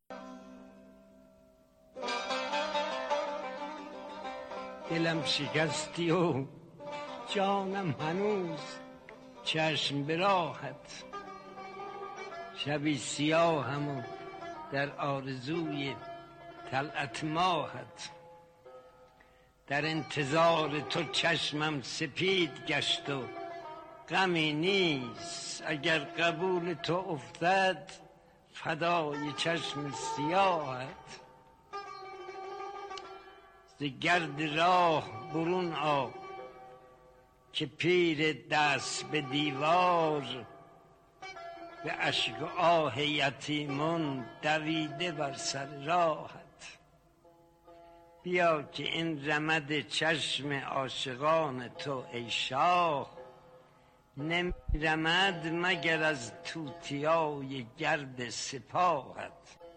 دلم شکستی و جانم هنوز چشم به راهت، شبی سیاهم و در آرزوی طلعت ماهت، در انتظار تو چشمم سپید گشت و غمی نیست، اگر قبول تو افتد فدای چشم سیاهت. ز گرد راه برون آ که پیر دست به دیوار، به اشک و آه یتیمان دویده بر سر راهت. بیا که این رمد چشم عاشقان تو ای شاه، نمی رمد مگر از توتیای گرد سپاهت.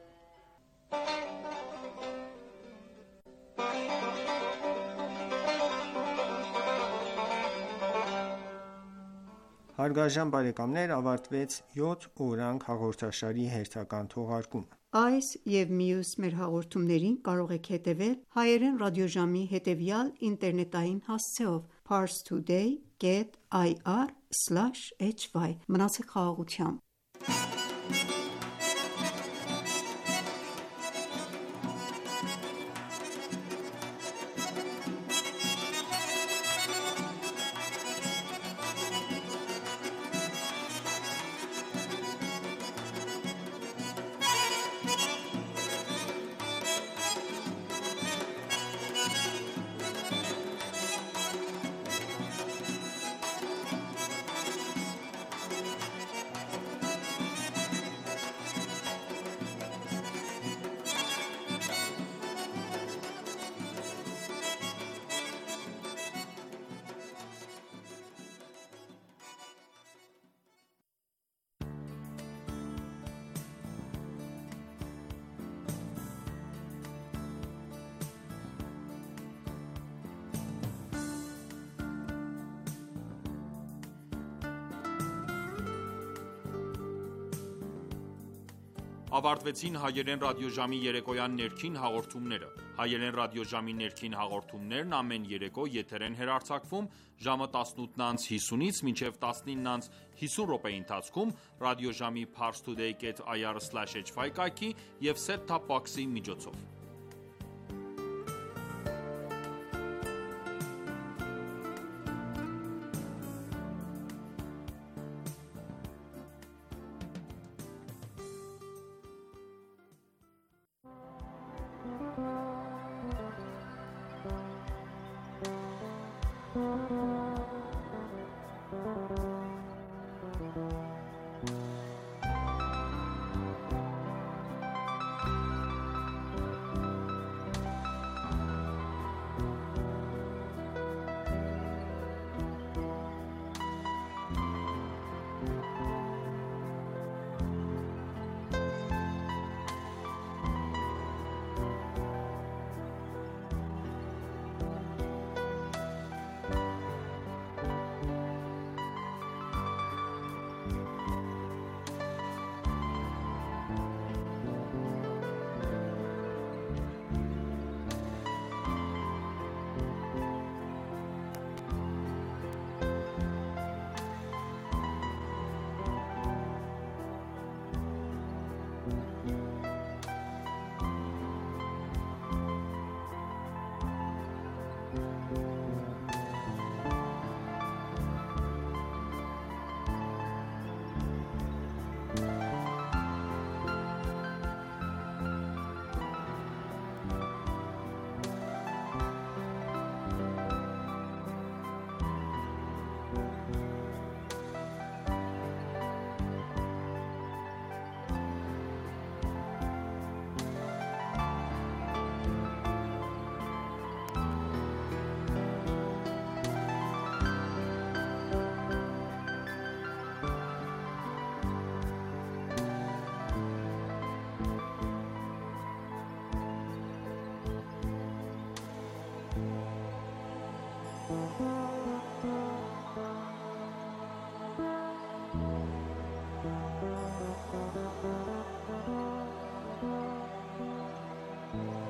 Հարգարժան բարեկամներ, ավարտվեց յոթ օրանգ հաղորդաշարի հերթական թողարկումը։ Այս և մյուս մեր հաղորդումներին կարող եք հետևել հայերեն ռադիոժամի հետևյալ ինտերնետային հասցեով parstoday dot ir slash hy։ Մնացեք խաղաղությամբ։ ավարտվեցին հայերեն ռադիոժամի երեկոյան ներքին հաղորդումները։ Հայերեն ռադիոժամի ներքին հաղորդումներն ամեն երեկո եթեր են հեռարձակվում ժամը տասնութ անց հիսունից մինչև տասնինը անց հիսուն րոպեի ընթացքում ռադիոժամի parstoday dot i r slash h five կայքի և set-top box-ի միջոցով։ Thank you.